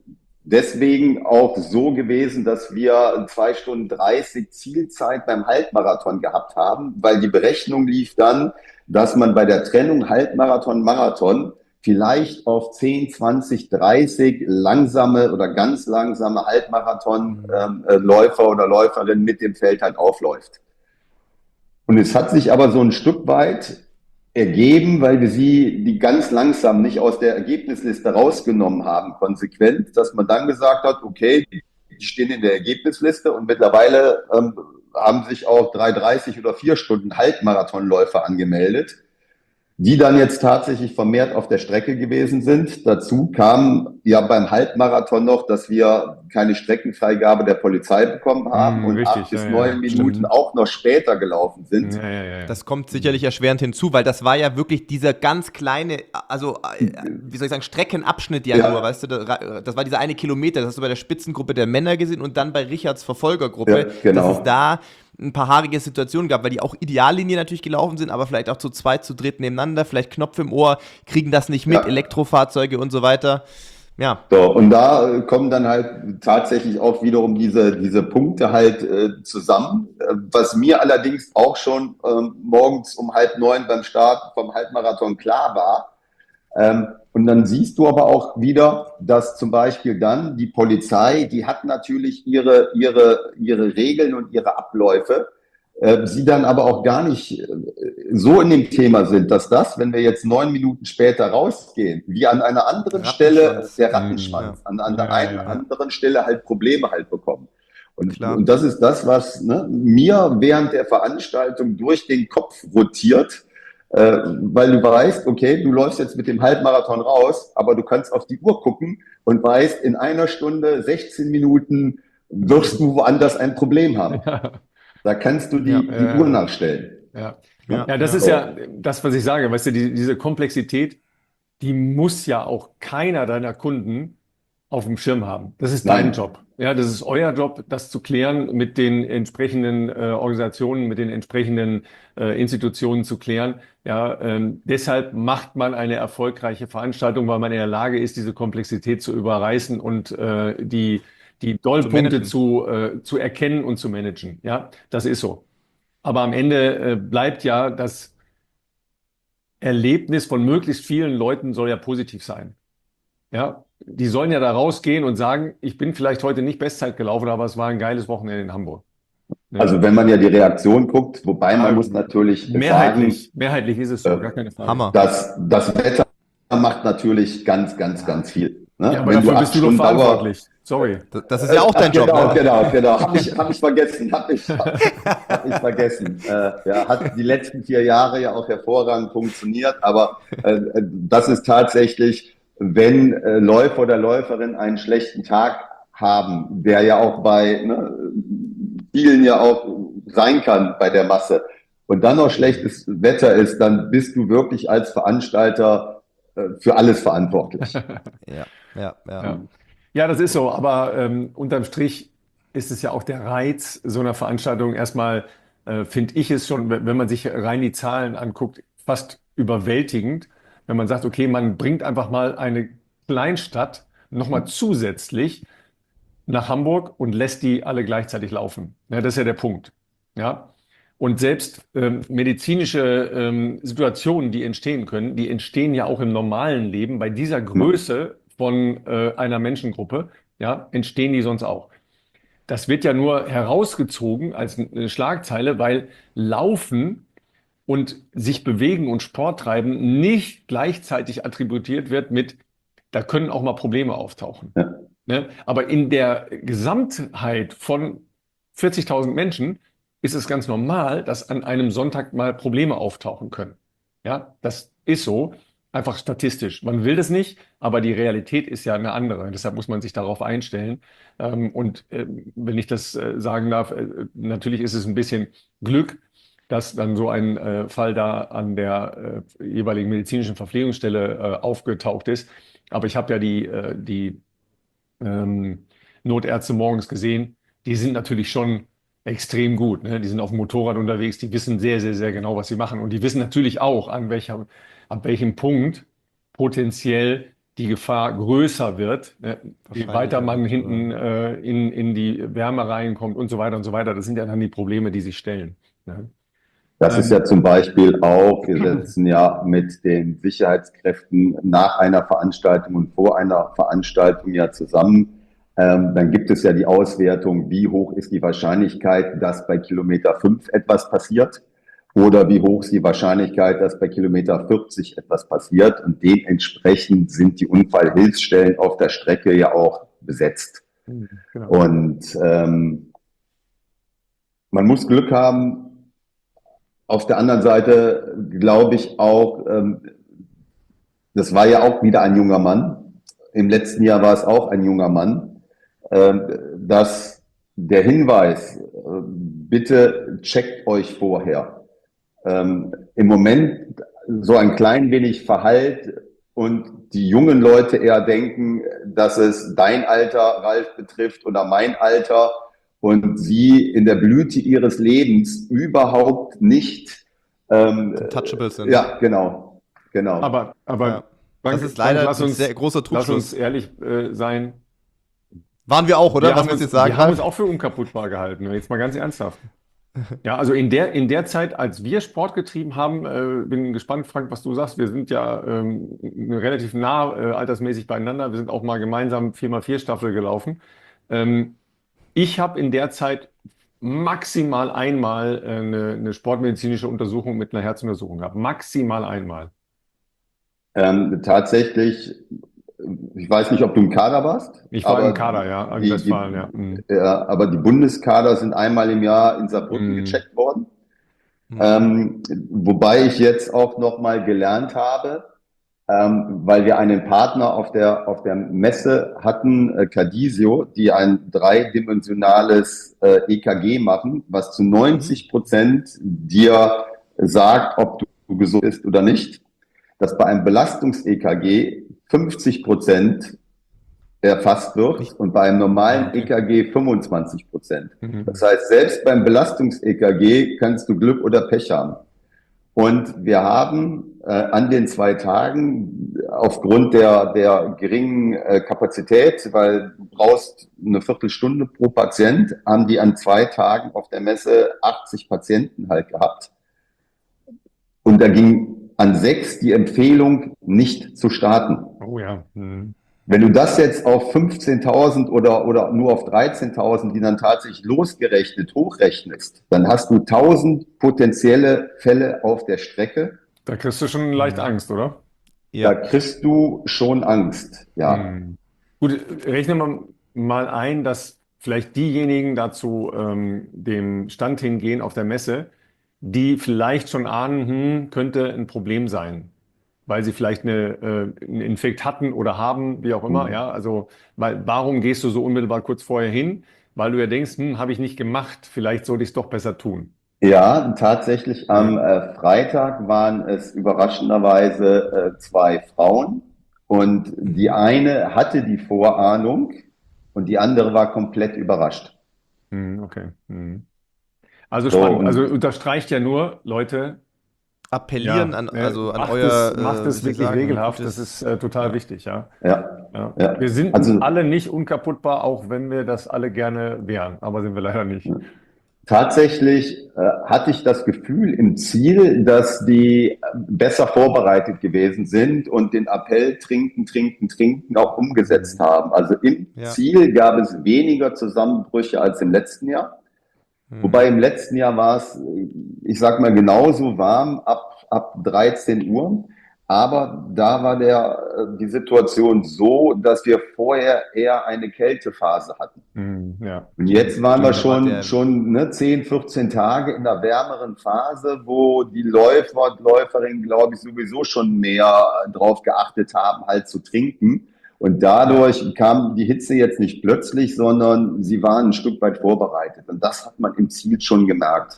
deswegen auch so gewesen, dass wir zwei Stunden dreißig Zielzeit beim Halbmarathon gehabt haben, weil die Berechnung lief dann, dass man bei der Trennung Halbmarathon, Marathon vielleicht auf zehn, zwanzig, dreißig langsame oder ganz langsame Halbmarathon-Läufer ähm, oder Läuferin mit dem Feld halt aufläuft. Und es hat sich aber so ein Stück weit ergeben, weil wir sie, die ganz langsam nicht aus der Ergebnisliste rausgenommen haben, konsequent, dass man dann gesagt hat, okay, die stehen in der Ergebnisliste und mittlerweile ähm, haben sich auch drei dreißig oder vier Stunden Halbmarathonläufer angemeldet, die dann jetzt tatsächlich vermehrt auf der Strecke gewesen sind. Dazu kam ja beim Halbmarathon noch, dass wir keine Streckenfreigabe der Polizei bekommen haben Hm, und richtig, acht bis ja, neun ja, Minuten stimmt. auch noch später gelaufen sind. Ja, ja, ja. Das kommt sicherlich erschwerend hinzu, weil das war ja wirklich dieser ganz kleine, also äh, wie soll ich sagen, Streckenabschnitt ja, Ja. nur, weißt du, da- das war dieser eine Kilometer, das hast du bei der Spitzengruppe der Männer gesehen und dann bei Richards Verfolgergruppe, Ja, genau. dass es da ein paar haarige Situationen gab, weil die auch Ideallinie natürlich gelaufen sind, aber vielleicht auch zu zweit, zu dritt nebeneinander, vielleicht Knopf im Ohr, kriegen das nicht mit, Ja. Elektrofahrzeuge und so weiter. Ja, So, und da äh, kommen dann halt tatsächlich auch wiederum diese, diese Punkte halt äh, zusammen. Äh, was mir allerdings auch schon ähm, morgens um halb neun beim Start vom Halbmarathon klar war. Ähm, und dann siehst du aber auch wieder, dass zum Beispiel dann die Polizei, die hat natürlich ihre, ihre, ihre Regeln und ihre Abläufe, äh, sie dann aber auch gar nicht äh, so in dem Thema sind, dass das, wenn wir jetzt neun Minuten später rausgehen, wie an einer anderen Stelle Rattenschwanz. der Mhm. Rattenschwanz, an, an der Ja, einen ja, ja. anderen Stelle halt Probleme halt bekommen. Und, Klar. und das ist das, was ne, mir während der Veranstaltung durch den Kopf rotiert, äh, weil du weißt, okay, du läufst jetzt mit dem Halbmarathon raus, aber du kannst auf die Uhr gucken und weißt, in einer Stunde, sechzehn Minuten wirst du woanders ein Problem haben. Ja, Da kannst du die, Ja, die ja, Uhr ja. nachstellen. ja. Ja, Ja, das ja. ist ja das, was ich sage. Weißt du, die, diese Komplexität, die muss ja auch keiner deiner Kunden auf dem Schirm haben. Das ist dein Nein. Job. Ja, das ist euer Job, das zu klären, mit den entsprechenden äh, Organisationen, mit den entsprechenden äh, Institutionen zu klären. Ja, ähm, deshalb macht man eine erfolgreiche Veranstaltung, weil man in der Lage ist, diese Komplexität zu überreißen und äh, die, die Dollpunkte managen. zu, äh, zu erkennen und zu managen. Ja, das ist so. Aber am Ende äh, bleibt ja das Erlebnis von möglichst vielen Leuten soll ja positiv sein. Ja, die sollen ja da rausgehen und sagen, ich bin vielleicht heute nicht Bestzeit gelaufen, aber es war ein geiles Wochenende in Hamburg. Ne? Also wenn man ja die Reaktion guckt, wobei man Ja, muss natürlich sagen, mehrheitlich, mehrheitlich ist es so, äh, gar keine Frage. Hammer. dass das Wetter macht natürlich ganz, ganz, ganz viel. Ne? Ja, aber Wenn dafür du bist acht du doch Stunden Dauer, verantwortlich. Sorry. Das, das ist ja auch Ach, dein Job, genau, ne? genau, genau. Hab ich, hab ich vergessen, hab ich, hab ich vergessen. Äh, ja, hat die letzten vier Jahre ja auch hervorragend funktioniert, aber äh, das ist tatsächlich, wenn äh, Läufer oder Läuferin einen schlechten Tag haben, der ja auch bei ne, vielen ja auch sein kann bei der Masse, und dann noch schlechtes Wetter ist, dann bist du wirklich als Veranstalter äh, für alles verantwortlich. Ja, ja, ja. Ja. Ja, das ist so, aber ähm, unterm Strich ist es ja auch der Reiz so einer Veranstaltung. Erstmal äh, finde ich es schon, wenn wenn man sich rein die Zahlen anguckt, fast überwältigend, wenn man sagt, okay, man bringt einfach mal eine Kleinstadt nochmal zusätzlich nach Hamburg und lässt die alle gleichzeitig laufen. Ja, das ist ja der Punkt. Ja. Und selbst ähm, medizinische ähm, Situationen, die entstehen können, die entstehen ja auch im normalen Leben. Bei dieser Größe von äh, einer Menschengruppe, ja, entstehen die sonst auch. Das wird ja nur herausgezogen als eine Schlagzeile, weil Laufen und sich bewegen und Sport treiben nicht gleichzeitig attributiert wird mit, da können auch mal Probleme auftauchen. Ja. Ne? Aber in der Gesamtheit von vierzigtausend Menschen ist es ganz normal, dass an einem Sonntag mal Probleme auftauchen können. Ja, das ist so, einfach statistisch. Man will das nicht, aber die Realität ist ja eine andere. Deshalb muss man sich darauf einstellen. Ähm, und äh, wenn ich das äh, sagen darf, äh, natürlich ist es ein bisschen Glück, dass dann so ein äh, Fall da an der äh, jeweiligen medizinischen Verpflegungsstelle äh, aufgetaucht ist. Aber ich habe ja die, äh, die ähm, Notärzte morgens gesehen. Die sind natürlich schon extrem gut. Ne? Die sind auf dem Motorrad unterwegs, die wissen sehr, sehr, sehr genau, was sie machen. Und die wissen natürlich auch, an welcher, ab welchem Punkt potenziell die Gefahr größer wird, ne? Je weiter man hinten äh, in, in die Wärme reinkommt und so weiter und so weiter. Das sind ja dann die Probleme, die sich stellen. Ne? Das ist ja zum Beispiel auch, wir setzen ja mit den Sicherheitskräften nach einer Veranstaltung und vor einer Veranstaltung ja zusammen. Ähm, dann gibt es ja die Auswertung, wie hoch ist die Wahrscheinlichkeit, dass bei Kilometer fünf etwas passiert, oder wie hoch ist die Wahrscheinlichkeit, dass bei Kilometer vierzig etwas passiert. Und dementsprechend sind die Unfallhilfsstellen auf der Strecke ja auch besetzt. Genau. Und ähm, man muss Glück haben. Auf der anderen Seite glaube ich auch, ähm, das war ja auch wieder ein junger Mann. Im letzten Jahr war es auch ein junger Mann, ähm, dass der Hinweis, äh, bitte checkt euch vorher. Ähm, im Moment so ein klein wenig Verhallt und die jungen Leute eher denken, dass es dein Alter, Ralf, betrifft oder mein Alter, und sie in der Blüte ihres Lebens überhaupt nicht ähm, Untouchable sind. Ja, genau, genau. Aber, aber Ja. Frank, Das ist leider Frank, lass ein uns, sehr großer lass uns Trugschluss. ehrlich äh, sein. Waren wir auch, oder? Wir Was haben willst du uns, jetzt sagen, wir haben Ralf? uns auch für unkaputtbar gehalten. Jetzt mal ganz ernsthaft. Ja, also in der, in der Zeit, als wir Sport getrieben haben, äh, bin gespannt, Frank, was du sagst. Wir sind ja ähm, relativ nah äh, altersmäßig beieinander. Wir sind auch mal gemeinsam vier mal vier Staffel gelaufen. Ähm, ich habe in der Zeit maximal einmal äh, eine, eine sportmedizinische Untersuchung mit einer Herzuntersuchung gehabt. Maximal einmal. Ähm, tatsächlich, ich weiß nicht, ob du im Kader warst. Ich war aber im Kader, ja, in die, die, Westfalen, ja. Mhm. ja. Aber die Bundeskader sind einmal im Jahr in Saarbrücken Mhm. gecheckt worden. Mhm. Ähm, wobei ich jetzt auch nochmal gelernt habe, ähm, weil wir einen Partner auf der, auf der Messe hatten, äh, Cadisio, die ein dreidimensionales äh, E K G machen, was zu neunzig Prozent dir sagt, ob du gesund bist oder nicht, dass bei einem Belastungs-E K G fünfzig Prozent erfasst wird und bei einem normalen E K G fünfundzwanzig Prozent. Mhm. Das heißt, selbst beim Belastungs-E K G kannst du Glück oder Pech haben. Und wir haben äh, an den zwei Tagen aufgrund der, der geringen äh, Kapazität, weil du brauchst eine Viertelstunde pro Patient, haben die an zwei Tagen auf der Messe achtzig Patienten halt gehabt. Und da ging an sechs die Empfehlung, nicht zu starten. Oh ja. Mhm. Wenn du das jetzt auf fünfzehntausend oder, oder nur auf dreizehntausend, die dann tatsächlich losgerechnet hochrechnest, dann hast du tausend potenzielle Fälle auf der Strecke. Da kriegst du schon leicht Angst, oder? Da kriegst du schon Angst, ja. Mhm. Gut, rechnen wir mal ein, dass vielleicht diejenigen dazu ähm, dem Stand hingehen auf der Messe, die vielleicht schon ahnen, hm, könnte ein Problem sein, weil sie vielleicht eine, äh, einen Infekt hatten oder haben, wie auch immer. Mhm. Ja, also weil, warum gehst du so unmittelbar kurz vorher hin? Weil du ja denkst, hm, habe ich nicht gemacht, vielleicht sollte ich es doch besser tun. Ja, tatsächlich am äh, Freitag waren es überraschenderweise äh, zwei Frauen und die eine hatte die Vorahnung und die andere war komplett überrascht. Hm, okay. Hm. Also So, spannend. und Also unterstreicht ja nur, Leute, Appellieren ja, an, äh, also an macht euer, es, macht äh, wie es soll ich wirklich sagen, regelhaft. Das gutes, ist äh, total ja. wichtig, ja. ja, Ja. ja. Wir sind Also alle nicht unkaputtbar, auch wenn wir das alle gerne wären, aber sind wir leider nicht. tatsächlich äh, hatte ich das Gefühl im Ziel, dass die äh, besser vorbereitet gewesen sind und den Appell trinken, trinken, trinken auch umgesetzt Mhm. haben. Also im Ja. Ziel gab es weniger Zusammenbrüche als im letzten Jahr. Hm. Wobei im letzten Jahr war es, äh, ich sag mal, genauso warm ab, ab dreizehn Uhr. Aber da war der, äh, die Situation so, dass wir vorher eher eine Kältephase hatten. Mhm, ja. Und jetzt waren wir Stimmt, da war schon, der- schon ne, zehn, vierzehn Tage in einer wärmeren Phase, wo die Läufer und Läuferinnen, glaube ich, sowieso schon mehr drauf geachtet haben, halt zu trinken. Und dadurch kam die Hitze jetzt nicht plötzlich, sondern sie waren ein Stück weit vorbereitet. Und das hat man im Ziel schon gemerkt.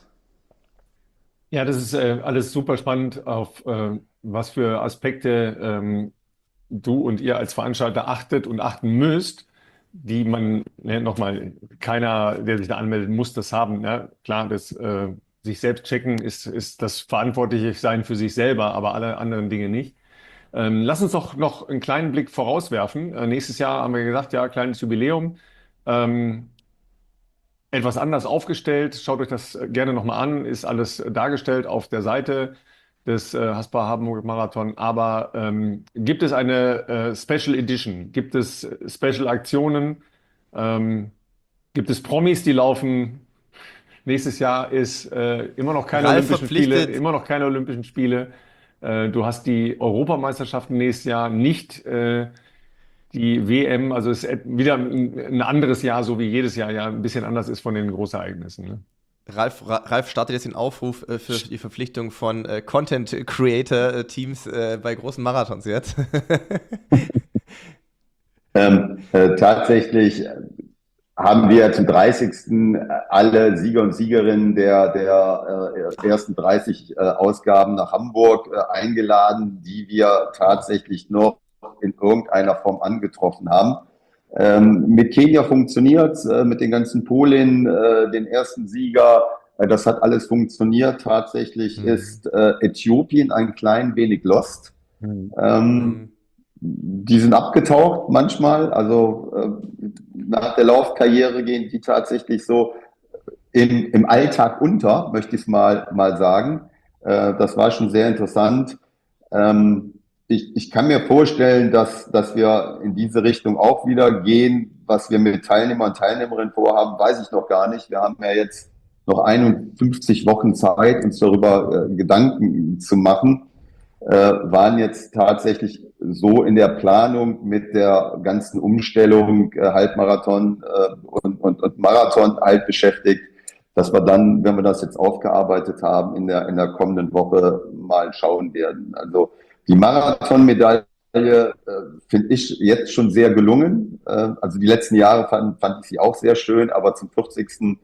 Ja, das ist äh, alles super spannend, auf äh, was für Aspekte ähm, du und ihr als Veranstalter achtet und achten müsst, die man, ne, nochmal, keiner, der sich da anmeldet, muss das haben. Ne? Klar, das äh, sich selbst checken ist, ist das verantwortliche Sein für sich selber, aber alle anderen Dinge nicht. Ähm, lass uns doch noch einen kleinen Blick vorauswerfen. Äh, nächstes Jahr haben wir gesagt, ja, kleines Jubiläum. Ähm, etwas anders aufgestellt. Schaut euch das äh, gerne nochmal an. Ist alles äh, dargestellt auf der Seite des äh, Haspa Hamburg Marathon. Aber ähm, gibt es eine äh, Special Edition? Gibt es äh, Special Aktionen? Ähm, gibt es Promis, die laufen? Nächstes Jahr ist äh, immer noch keine Ralf Olympischen Spiele, verpflichtet. immer noch keine Olympischen Spiele. Äh, du hast die Europameisterschaften nächstes Jahr, nicht äh, die W M. Also es ist et- wieder ein, ein anderes Jahr, so wie jedes Jahr ja ein bisschen anders ist von den Großereignissen. Ne? Ralf, Ra- Ralf startet jetzt den Aufruf äh, für die Verpflichtung von äh, Content Creator äh, Teams äh, bei großen Marathons jetzt. Ähm, äh, tatsächlich haben wir zum dreißigsten alle Sieger und Siegerinnen der, der äh, ersten dreißig äh, Ausgaben nach Hamburg äh, eingeladen, die wir tatsächlich noch in irgendeiner Form angetroffen haben. Ähm, mit Kenia funktioniert, äh, mit den ganzen Polen, äh, den ersten Sieger, äh, das hat alles funktioniert. Tatsächlich Mhm. ist äh, Äthiopien ein klein wenig lost. Mhm. Ähm, Mhm. Die sind abgetaucht manchmal, also äh, nach der Laufkarriere gehen die tatsächlich so im, im Alltag unter, möchte ich es mal, mal sagen. Äh, das war schon sehr interessant. Ähm, ich, ich kann mir vorstellen, dass, dass wir in diese Richtung auch wieder gehen. Was wir mit Teilnehmern und Teilnehmerinnen vorhaben, weiß ich noch gar nicht. Wir haben ja jetzt noch einundfünfzig Wochen Zeit, uns darüber äh, Gedanken zu machen. Äh, waren jetzt tatsächlich so in der Planung mit der ganzen Umstellung äh, Halbmarathon äh, und, und, und Marathon halt beschäftigt, dass wir dann, wenn wir das jetzt aufgearbeitet haben, in der, in der kommenden Woche mal schauen werden. Also die Marathon-Medaille äh, finde ich jetzt schon sehr gelungen. Äh, also die letzten Jahre fand, fand ich sie auch sehr schön, aber zum vierzigsten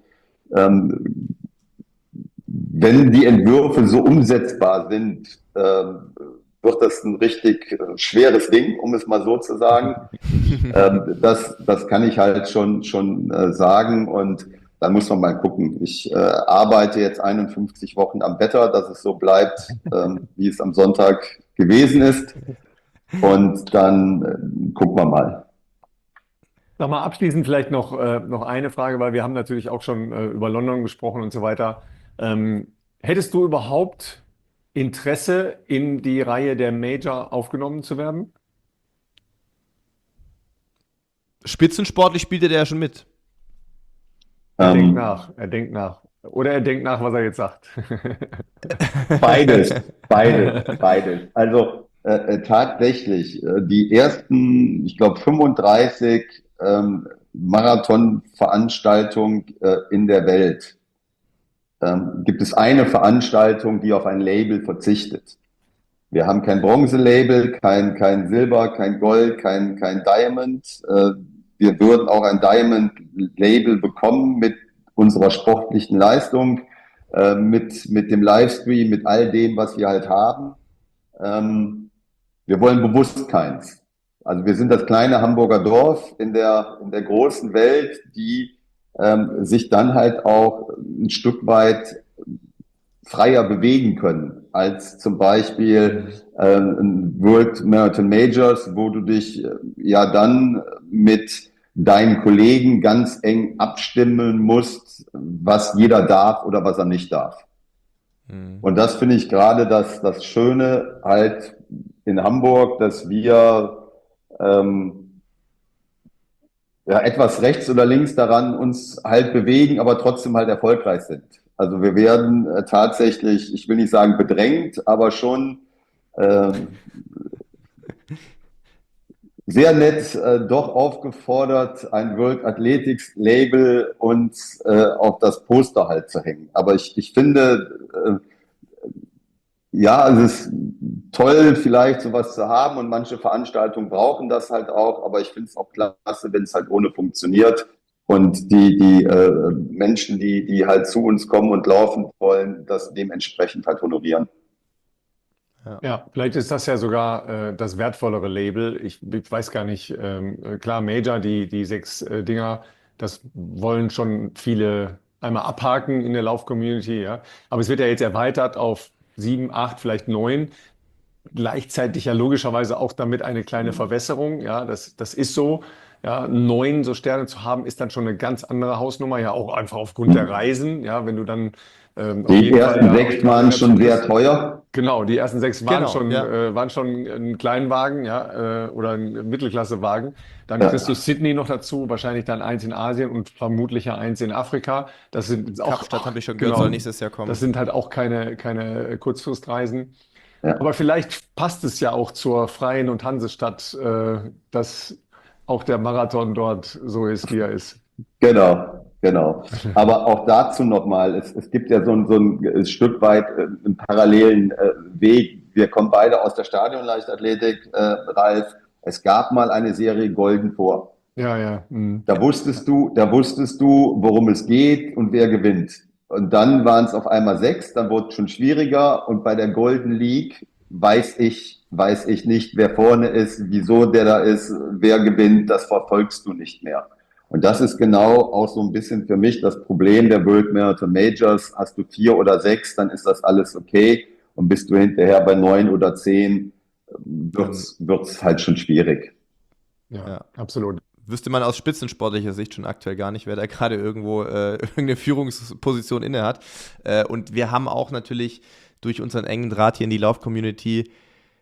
wenn die Entwürfe so umsetzbar sind, ähm, wird das ein richtig äh, schweres Ding, um es mal so zu sagen. ähm, das, das kann ich halt schon, schon äh, sagen und dann muss man mal gucken. Ich äh, arbeite jetzt einundfünfzig Wochen am Wetter, dass es so bleibt, ähm, wie es am Sonntag gewesen ist. Und dann äh, gucken wir mal. Sag mal abschließend vielleicht noch, äh, noch eine Frage, weil wir haben natürlich auch schon äh, über London gesprochen und so weiter. Ähm, hättest du überhaupt Interesse, in die Reihe der Major aufgenommen zu werden? Spitzensportlich spielte der ja schon mit. Er denkt Ähm, nach, er denkt nach. Oder er denkt nach, was er jetzt sagt. Beides, beides, beides. Also äh, äh, tatsächlich, äh, die ersten, ich glaube, fünfunddreißig ähm, Marathonveranstaltungen äh, in der Welt ähm, gibt es eine Veranstaltung, die auf ein Label verzichtet. Wir haben kein Bronze-Label, kein, kein Silber, kein Gold, kein, kein Diamond. Äh, wir würden auch ein Diamond-Label bekommen mit unserer sportlichen Leistung, äh, mit, mit dem Livestream, mit all dem, was wir halt haben. Ähm, wir wollen bewusst keins. Also wir sind das kleine Hamburger Dorf in der, in der großen Welt, die ähm, sich dann halt auch ein Stück weit freier bewegen können, als zum Beispiel ähm, ein World Marathon Majors, wo du dich äh, ja dann mit deinen Kollegen ganz eng abstimmen musst, was jeder darf oder was er nicht darf. Mhm. Und das finde ich gerade das, das Schöne halt in Hamburg, dass wir ähm, ja, etwas rechts oder links daran uns halt bewegen, aber trotzdem halt erfolgreich sind. Also wir werden äh, tatsächlich, ich will nicht sagen bedrängt, aber schon äh, sehr nett äh, doch aufgefordert, ein World Athletics Label uns äh, auf das Poster halt zu hängen. Aber ich, ich finde, äh, ja, es ist toll, vielleicht sowas zu haben und manche Veranstaltungen brauchen das halt auch, aber ich finde es auch klasse, wenn es halt ohne funktioniert. Und die, die äh, Menschen, die, die halt zu uns kommen und laufen wollen, das dementsprechend halt honorieren. Ja, ja, vielleicht ist das ja sogar äh, das wertvollere Label. Ich, ich weiß gar nicht, ähm, klar, Major, die, die sechs äh, Dinger, das wollen schon viele einmal abhaken in der Lauf-Community, ja. Aber es wird ja jetzt erweitert auf sieben, acht, vielleicht neun. Gleichzeitig ja logischerweise auch damit eine kleine Verwässerung, ja, das, das ist so. Ja, neun so Sterne zu haben, ist dann schon eine ganz andere Hausnummer, ja auch einfach aufgrund der Reisen, ja, wenn du dann ähm, auf Die jeden Fall ersten da sechs waren schon sehr teuer. Genau, die ersten sechs waren Genau, schon, ja. äh, waren schon ein Kleinwagen, ja, äh, oder ein Mittelklassewagen. Dann Ja. kriegst du Sydney noch dazu, wahrscheinlich dann eins in Asien und vermutlich ja eins in Afrika. Das sind auch, Kapstadt habe ich schon gehört, genau, soll nächstes Jahr kommen. das sind halt auch keine, keine Kurzfristreisen. Ja. Aber vielleicht passt es ja auch zur Freien und Hansestadt, äh, dass auch der Marathon dort so ist, wie er ist. Genau, genau. Aber auch dazu nochmal, es, es gibt ja so ein, so ein Stück weit äh, einen parallelen äh, Weg. Wir kommen beide aus der Stadionleichtathletik, äh, Ralf. Es gab mal eine Serie Golden vor. Ja, ja. Mhm. Da wusstest du, da wusstest du, worum es geht und wer gewinnt. Und dann waren es auf einmal sechs, dann wurde es schon schwieriger. Und bei der Golden League weiß ich, weiß ich nicht, wer vorne ist, wieso der da ist, wer gewinnt, das verfolgst du nicht mehr. Und das ist genau auch so ein bisschen für mich das Problem der World Marathon Majors. Hast du vier oder sechs, dann ist das alles okay. Und bist du hinterher bei neun oder zehn, wird's, wird's halt schon schwierig. Ja, Ja. absolut. Wüsste man aus spitzensportlicher Sicht schon aktuell gar nicht, wer da gerade irgendwo äh, irgendeine Führungsposition inne hat. Äh, und wir haben auch natürlich durch unseren engen Draht hier in die Lauf-Community,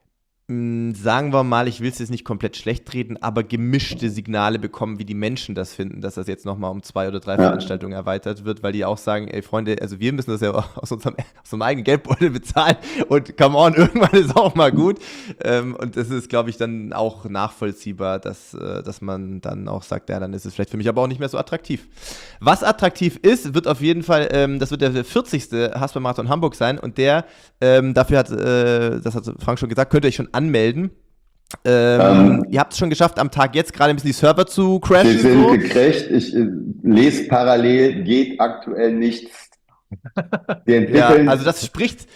mh, sagen wir mal, ich will es jetzt nicht komplett schlecht reden, aber gemischte Signale bekommen, wie die Menschen das finden, dass das jetzt nochmal um zwei oder drei Ja. Veranstaltungen erweitert wird, weil die auch sagen, ey Freunde, also wir müssen das ja aus unserem, aus unserem eigenen Geldbeutel bezahlen und come on, irgendwann ist auch mal gut. Ähm, und das ist, glaube ich, dann auch nachvollziehbar, dass, äh, dass man dann auch sagt, ja, dann ist es vielleicht für mich aber auch nicht mehr so attraktiv. Was attraktiv ist, wird auf jeden Fall, ähm, das wird der vierzigste Hasper-Marathon Hamburg sein und der, ähm, dafür hat, äh, das hat Frank schon gesagt, könnt ihr euch schon anmelden. Ähm, Ähm, ihr habt es schon geschafft, am Tag jetzt gerade ein bisschen die Server zu crashen. Wir sind So. gekriegt. Ich äh, lese parallel, geht aktuell nichts. Wir Ja, entwickeln, also das spricht,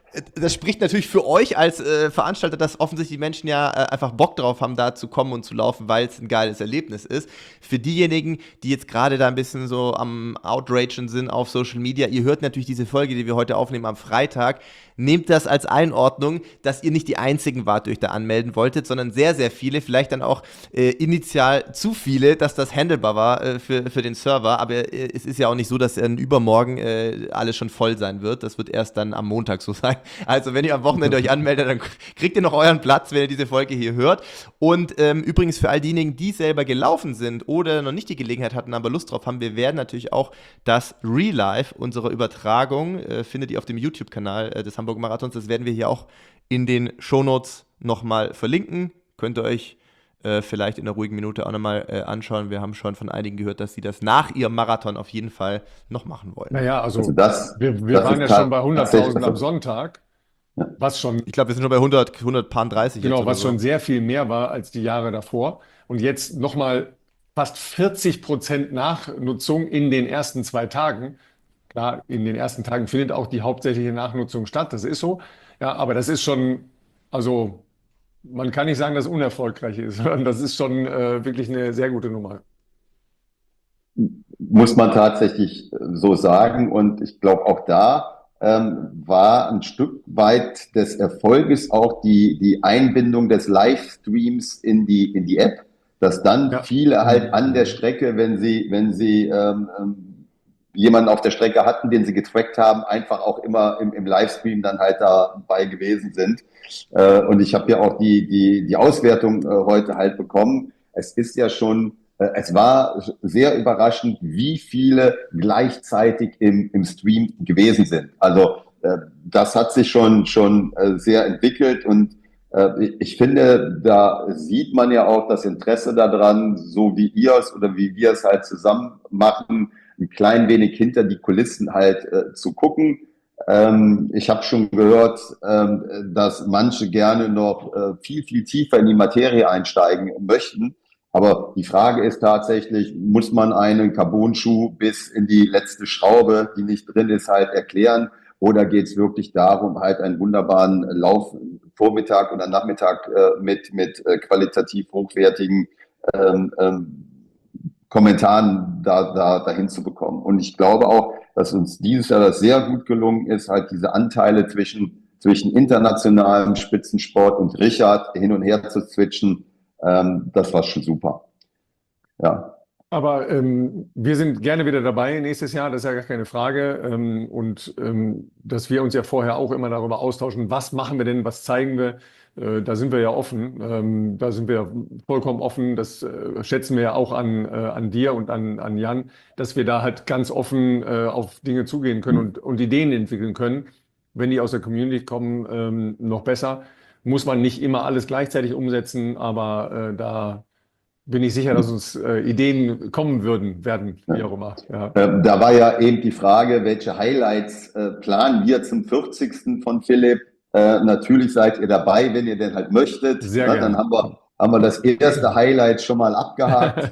Das spricht natürlich für euch als äh, Veranstalter, dass offensichtlich die Menschen ja äh, einfach Bock drauf haben, da zu kommen und zu laufen, weil es ein geiles Erlebnis ist. Für diejenigen, die jetzt gerade da ein bisschen so am Outragen sind auf Social Media, ihr hört natürlich diese Folge, die wir heute aufnehmen am Freitag, nehmt das als Einordnung, dass ihr nicht die Einzigen wart, die euch da anmelden wolltet, sondern sehr, sehr viele, vielleicht dann auch äh, initial zu viele, dass das handelbar war äh, für, für den Server, aber äh, es ist ja auch nicht so, dass äh, übermorgen äh, alles schon voll sein wird, das wird erst dann am Montag so sein. Also wenn ihr am Wochenende euch anmeldet, dann kriegt ihr noch euren Platz, wenn ihr diese Folge hier hört. Und ähm, übrigens für all diejenigen, die selber gelaufen sind oder noch nicht die Gelegenheit hatten, aber Lust drauf haben, wir werden natürlich auch das Real Life unserer Übertragung, äh, findet ihr auf dem YouTube-Kanal äh, des Hamburg Marathons, das werden wir hier auch in den Shownotes nochmal verlinken. Könnt ihr euch äh, vielleicht in einer ruhigen Minute auch nochmal äh, anschauen. Wir haben schon von einigen gehört, dass sie das nach ihrem Marathon auf jeden Fall noch machen wollen. Naja, also, Also das, wir, wir das waren ja ist schon bei hunderttausend am tatsächlich- Sonntag, was schon, Ich glaube, wir sind schon bei hundert, hundertdreißig genau, jetzt oder was so. schon sehr viel mehr war als die Jahre davor. Und jetzt nochmal fast vierzig Prozent Nachnutzung in den ersten zwei Tagen. Klar, in den ersten Tagen findet auch die hauptsächliche Nachnutzung statt, das ist so. Ja, aber das ist schon, also man kann nicht sagen, dass es unerfolgreich ist, sondern das ist schon äh, wirklich eine sehr gute Nummer. Muss man tatsächlich so sagen. Und ich glaube, auch da ähm, war ein Stück weit des Erfolges auch die, die Einbindung des Livestreams in die, in die App, dass dann Ja. viele halt an der Strecke, wenn sie, wenn sie ähm, ähm, jemanden auf der Strecke hatten, den sie getrackt haben, einfach auch immer im, im Livestream dann halt dabei gewesen sind. Äh, und ich habe ja auch die, die, die Auswertung äh, heute halt bekommen. Es ist ja schon, äh, es war sehr überraschend, wie viele gleichzeitig im, im Stream gewesen sind. Also äh, das hat sich schon, schon äh, sehr entwickelt und äh, ich finde, da sieht man ja auch das Interesse daran, so wie ihr es oder wie wir es halt zusammen machen, ein klein wenig hinter die Kulissen halt äh, zu gucken. Ähm, ich habe schon gehört, ähm, dass manche gerne noch äh, viel, viel tiefer in die Materie einsteigen möchten. Aber die Frage ist tatsächlich, muss man einen Carbon-Schuh bis in die letzte Schraube, die nicht drin ist, halt erklären? Oder geht es wirklich darum, halt einen wunderbaren Lauf Vormittag oder Nachmittag äh, mit, mit äh, qualitativ hochwertigen ähm, ähm, Kommentaren da, da, dahin zu bekommen. Und ich glaube auch, dass uns dieses Jahr das sehr gut gelungen ist, halt diese Anteile zwischen, zwischen internationalem Spitzensport und Richard hin und her zu switchen. Ähm, das war schon super. Ja. Aber ähm, wir sind gerne wieder dabei nächstes Jahr, das ist ja gar keine Frage. Ähm, und ähm, dass wir uns ja vorher auch immer darüber austauschen, was machen wir denn, was zeigen wir, äh, da sind wir ja offen. Ähm, da sind wir vollkommen offen. Das äh, schätzen wir ja auch an, äh, an dir und an, an Jan, dass wir da halt ganz offen äh, auf Dinge zugehen können und, und Ideen entwickeln können. Wenn die aus der Community kommen, ähm, noch besser. Muss man nicht immer alles gleichzeitig umsetzen, aber äh, da bin ich sicher, dass uns äh, Ideen kommen würden, werden, wie auch immer. Ja. Ähm, da war ja eben die Frage, welche Highlights äh, planen wir zum vierzigsten von Philipp? Äh, natürlich seid ihr dabei, wenn ihr denn halt möchtet. Sehr Ne? gerne. Dann haben wir, haben wir das erste Highlight schon mal abgehakt.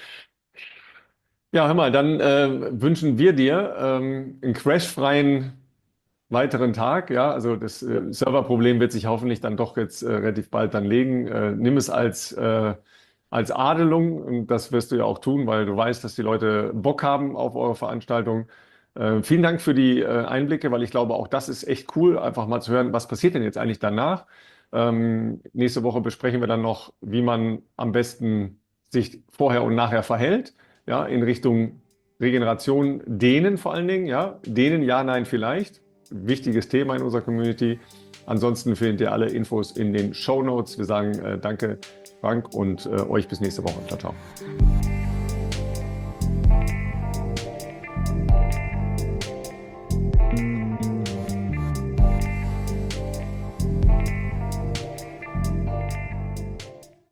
Ja, hör mal, dann äh, wünschen wir dir ähm, einen crashfreien weiteren Tag. Ja, also das äh, Serverproblem wird sich hoffentlich dann doch jetzt äh, relativ bald dann legen. Äh, nimm es als äh, als Adelung, und das wirst du ja auch tun, weil du weißt, dass die Leute Bock haben auf eure Veranstaltung. Äh, vielen Dank für die äh, Einblicke, weil ich glaube, auch das ist echt cool, einfach mal zu hören, was passiert denn jetzt eigentlich danach. Ähm, nächste Woche besprechen wir dann noch, wie man am besten sich vorher und nachher verhält, ja, in Richtung Regeneration, dehnen vor allen Dingen, ja, dehnen, ja, nein, vielleicht. Wichtiges Thema in unserer Community. Ansonsten findet ihr alle Infos in den Shownotes. Wir sagen äh, danke, Frank, und äh, euch bis nächste Woche. Ciao, ciao.